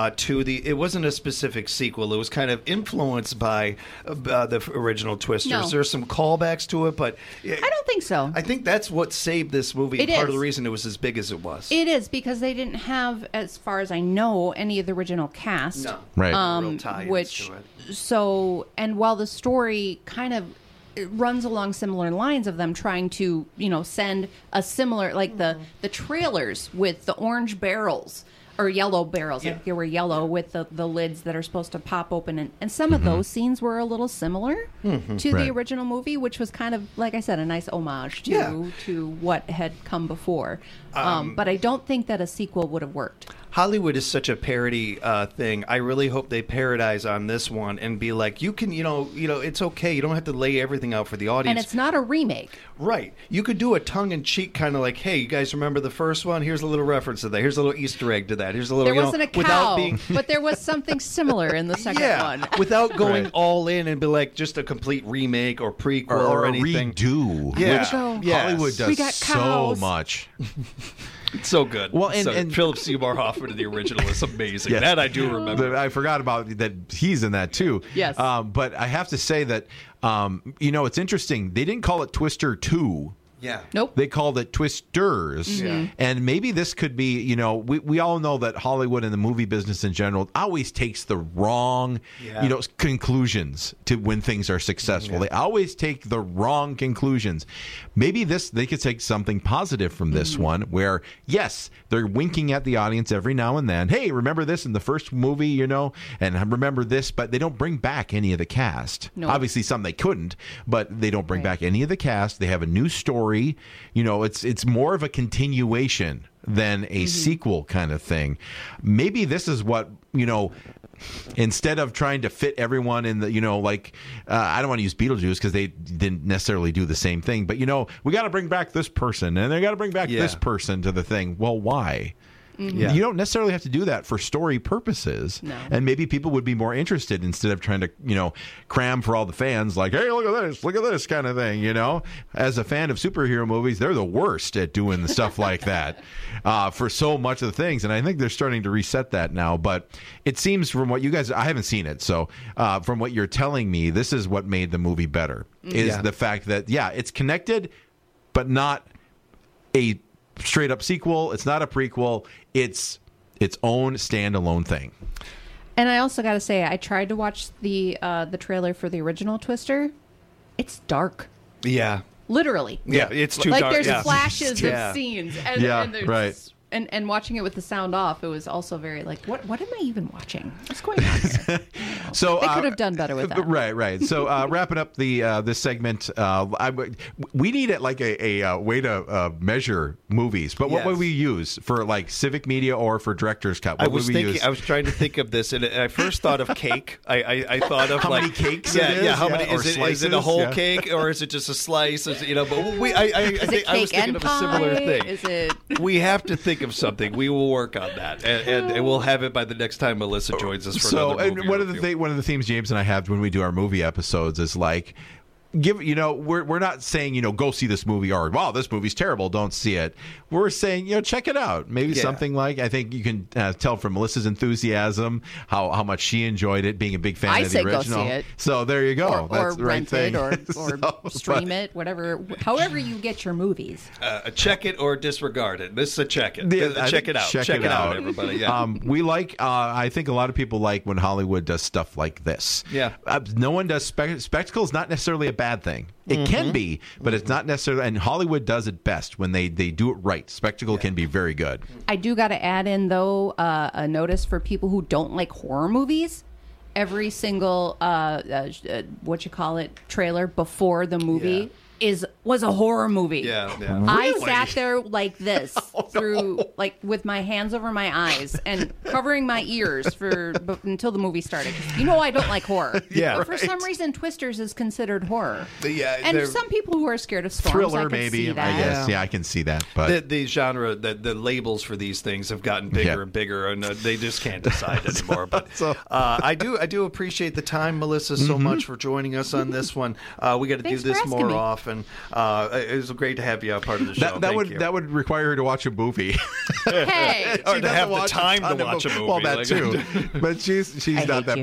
S13: It wasn't a specific sequel. It was kind of influenced by the original Twisters.
S2: No.
S13: There's some callbacks to it, but
S2: I don't think so.
S13: I think that's what saved this movie. Part of the reason it was as big as it was.
S2: It is because they didn't have, as far as I know, any of the original cast.
S13: No,
S8: right.
S13: Real tie-ins
S2: which
S13: to it.
S2: so, and while the story kind of runs along similar lines of them trying to send a similar the trailers with the orange barrels. Or yellow barrels. I think they were yellow with the lids that are supposed to pop open. And some of those scenes were a little similar to the original movie, which was kind of, like I said, a nice homage to what had come before. But I don't think that a sequel would have worked.
S13: Hollywood is such a parody thing. I really hope they parodize on this one and be like, you can, it's okay. You don't have to lay everything out for the audience.
S2: And it's not a remake.
S13: Right. You could do a tongue-in-cheek kind of hey, you guys remember the first one? Here's a little reference to that. Here's a little Easter egg to that. Here's a little,
S2: there wasn't a cow, but there was something similar in the second one.
S13: Without going all in and be just a complete remake or prequel or anything.
S8: Redo.
S13: Yeah.
S8: Which Hollywood does so much.
S13: It's so good.
S8: Well,
S13: and
S8: and
S13: Philip Seymour Hoffman in the original is amazing.
S8: Yes.
S13: That I do remember.
S8: I forgot about that. He's in that too.
S2: Yes.
S8: But I have to say that it's interesting. They didn't call it Twister 2.
S13: Yeah.
S2: Nope.
S8: They called it Twisters.
S2: Mm-hmm.
S8: And maybe this could be, we all know that Hollywood and the movie business in general always takes the wrong, conclusions to when things are successful.
S13: Yeah.
S8: They always take the wrong conclusions. Maybe they could take something positive from this one where, yes, they're winking at the audience every now and then. Hey, remember this in the first movie, and remember this, but they don't bring back any of the cast.
S2: No.
S8: Obviously, some they couldn't, but they don't bring back any of the cast. They have a new story. It's more of a continuation than a sequel kind of thing. Maybe this is what, instead of trying to fit everyone in the, I don't want to use Beetlejuice because they didn't necessarily do the same thing, but, we got to bring back this person and they got to bring back this person to the thing. Well, why?
S13: Yeah.
S8: You don't necessarily have to do that for story purposes.
S2: No.
S8: And maybe people would be more interested instead of trying to, cram for all the fans like, hey, look at this kind of thing, As a fan of superhero movies, they're the worst at doing the stuff like that for so much of the things. And I think they're starting to reset that now. But it seems from what you guys, I haven't seen it. So from what you're telling me, this is what made the movie better, is the fact that, it's connected, but not a straight up sequel. It's not a prequel. It's its own standalone thing.
S2: And I also got to say, I tried to watch the trailer for the original Twister. It's dark.
S13: Yeah.
S2: Literally.
S13: Yeah, it's too
S2: like
S13: dark.
S2: There's flashes of scenes. And there's,
S8: right.
S2: And watching it with the sound off, it was also very like, what am I even watching? What's going on here?
S8: So
S2: they could have done better with that.
S8: Right. So wrapping up this segment, we need it like a way to measure movies. But what would we use for like Civic Media or for Director's Cut? What would we use?
S13: I was trying to think of this, and I first thought of cake. I thought of
S8: how
S13: like
S8: many cakes.
S13: How many is it a whole
S8: Yeah.
S13: cake or is it just a slice? But I was thinking of a
S2: pie?
S13: similar thing.
S2: Is it?
S13: We have to think of something. We will work on that, and we'll have it by the next time Melissa joins us for another movie.
S8: And one of the themes James and I have when we do our movie episodes is like, we're not saying go see this movie or wow, this movie's terrible, don't see it. We're saying check it out. Maybe something like, I think you can tell from Melissa's enthusiasm how much she enjoyed it, being a big fan of the original.
S2: Go see it.
S8: So there you go.
S2: Or
S8: That's the right
S2: rent
S8: thing.
S2: it or stream it, whatever. However you get your movies.
S13: Check it or disregard it. This is a check it.
S8: Yeah,
S13: check it out.
S8: Check it out,
S13: everybody. Yeah.
S8: We like. I think a lot of people like when Hollywood does stuff like this.
S13: Yeah.
S8: No one does spectacle. Is not necessarily a bad thing. It can be, but it's not necessarily. And Hollywood does it best when they do it right. Spectacle can be very good.
S2: I do got to add in though a notice for people who don't like horror movies. Every single trailer before the movie was a horror movie.
S13: Yeah.
S2: I sat there like this through with my hands over my eyes and covering my ears until the movie started. I don't like horror.
S13: Yeah,
S2: but for some reason, Twisters is considered horror.
S13: Yeah,
S2: and some people who are scared of storms,
S8: Thriller,
S2: I can
S8: maybe.
S2: see that.
S8: I guess. Yeah, I can see that. But
S13: the genre, the labels for these things have gotten bigger and bigger, and they just can't decide anymore. But I do appreciate the time, Melissa, so much for joining us on this one. We got to do this more often. It was great to have you a part of the show.
S8: That would require her to watch a movie.
S2: Hey,
S13: or to have the time to watch a movie.
S8: Well, that too. But she's not that.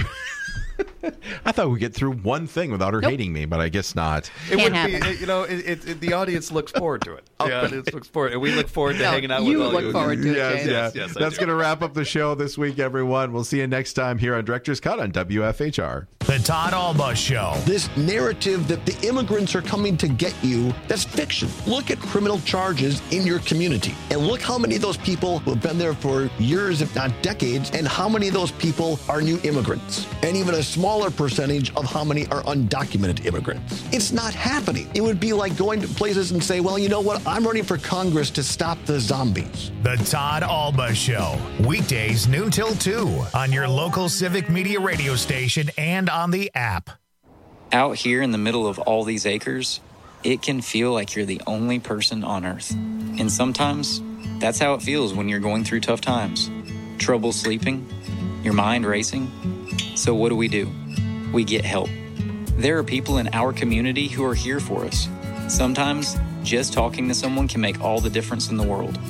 S8: I thought we'd get through one thing without her hating me, but I guess not.
S13: It would be, the audience looks forward to it. The audience looks forward, and we look forward to hanging out with all you.
S2: You look forward to it,
S8: Yes. That's going to wrap up the show this week, everyone. We'll see you next time here on Director's Cut on WFHR.
S9: The Todd Alba Show.
S3: This narrative that the immigrants are coming to get you, that's fiction. Look at criminal charges in your community, and look how many of those people who have been there for years, if not decades, and how many of those people are new immigrants, and even a smaller percentage of how many are undocumented immigrants. It's not happening. It would be like going to places and say, well, you know what? I'm running for Congress to stop the zombies.
S9: The Todd Alba Show. Weekdays noon till 2 on your local Civic Media radio station and on the app.
S22: Out here in the middle of all these acres, it can feel like you're the only person on Earth. And sometimes that's how it feels when you're going through tough times. Trouble sleeping, your mind racing. So what do? We get help. There are people in our community who are here for us. Sometimes just talking to someone can make all the difference in the world.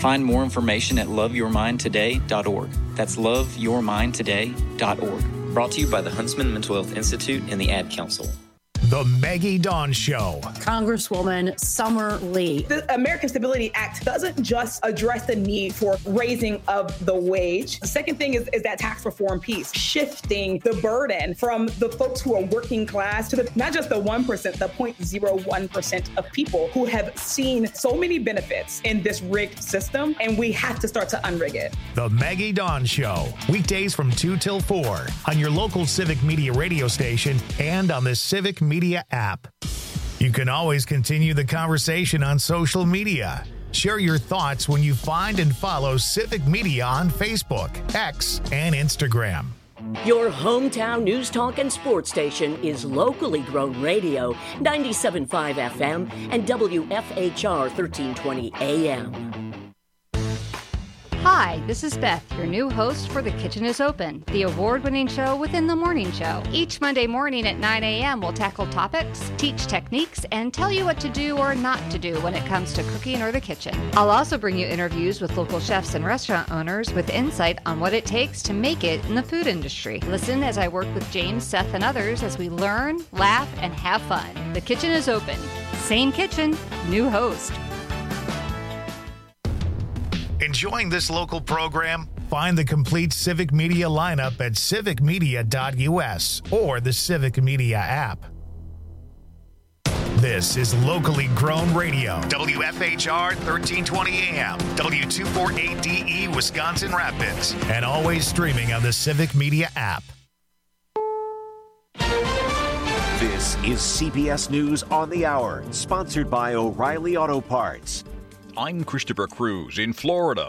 S22: Find more information at loveyourmindtoday.org. That's loveyourmindtoday.org. Brought to you by the Huntsman Mental Health Institute and the Ad Council.
S9: The Maggie Dawn Show.
S4: Congresswoman Summer Lee.
S5: The American Stability Act doesn't just address the need for raising of the wage. The second thing is that tax reform piece, shifting the burden from the folks who are working class to not just the 1%, the 0.01% of people who have seen so many benefits in this rigged system, and we have to start to unrig it.
S9: The Maggie Dawn Show. Weekdays from 2 till 4 on your local Civic Media radio station and on the Civic Media app. You can always continue the conversation on social media. Share your thoughts when you find and follow Civic Media on Facebook, X, and Instagram.
S11: Your hometown news talk and sports station is locally grown radio, 97.5 FM and WFHR 1320 AM.
S23: Hi, this is Beth, your new host for The Kitchen is Open, the award-winning show within the morning show. Each Monday morning at 9 a.m., we'll tackle topics, teach techniques, and tell you what to do or not to do when it comes to cooking or the kitchen. I'll also bring you interviews with local chefs and restaurant owners with insight on what it takes to make it in the food industry. Listen as I work with James, Seth, and others as we learn, laugh, and have fun. The Kitchen is Open. Same kitchen, new host.
S9: Enjoying this local program? Find the complete Civic Media lineup at civicmedia.us or the Civic Media app. This is locally grown radio. WFHR 1320 AM, W248DE Wisconsin Rapids, and always streaming on the Civic Media app.
S7: This is CBS News on the Hour, sponsored by O'Reilly Auto Parts.
S1: I'm Christopher Cruz in Florida.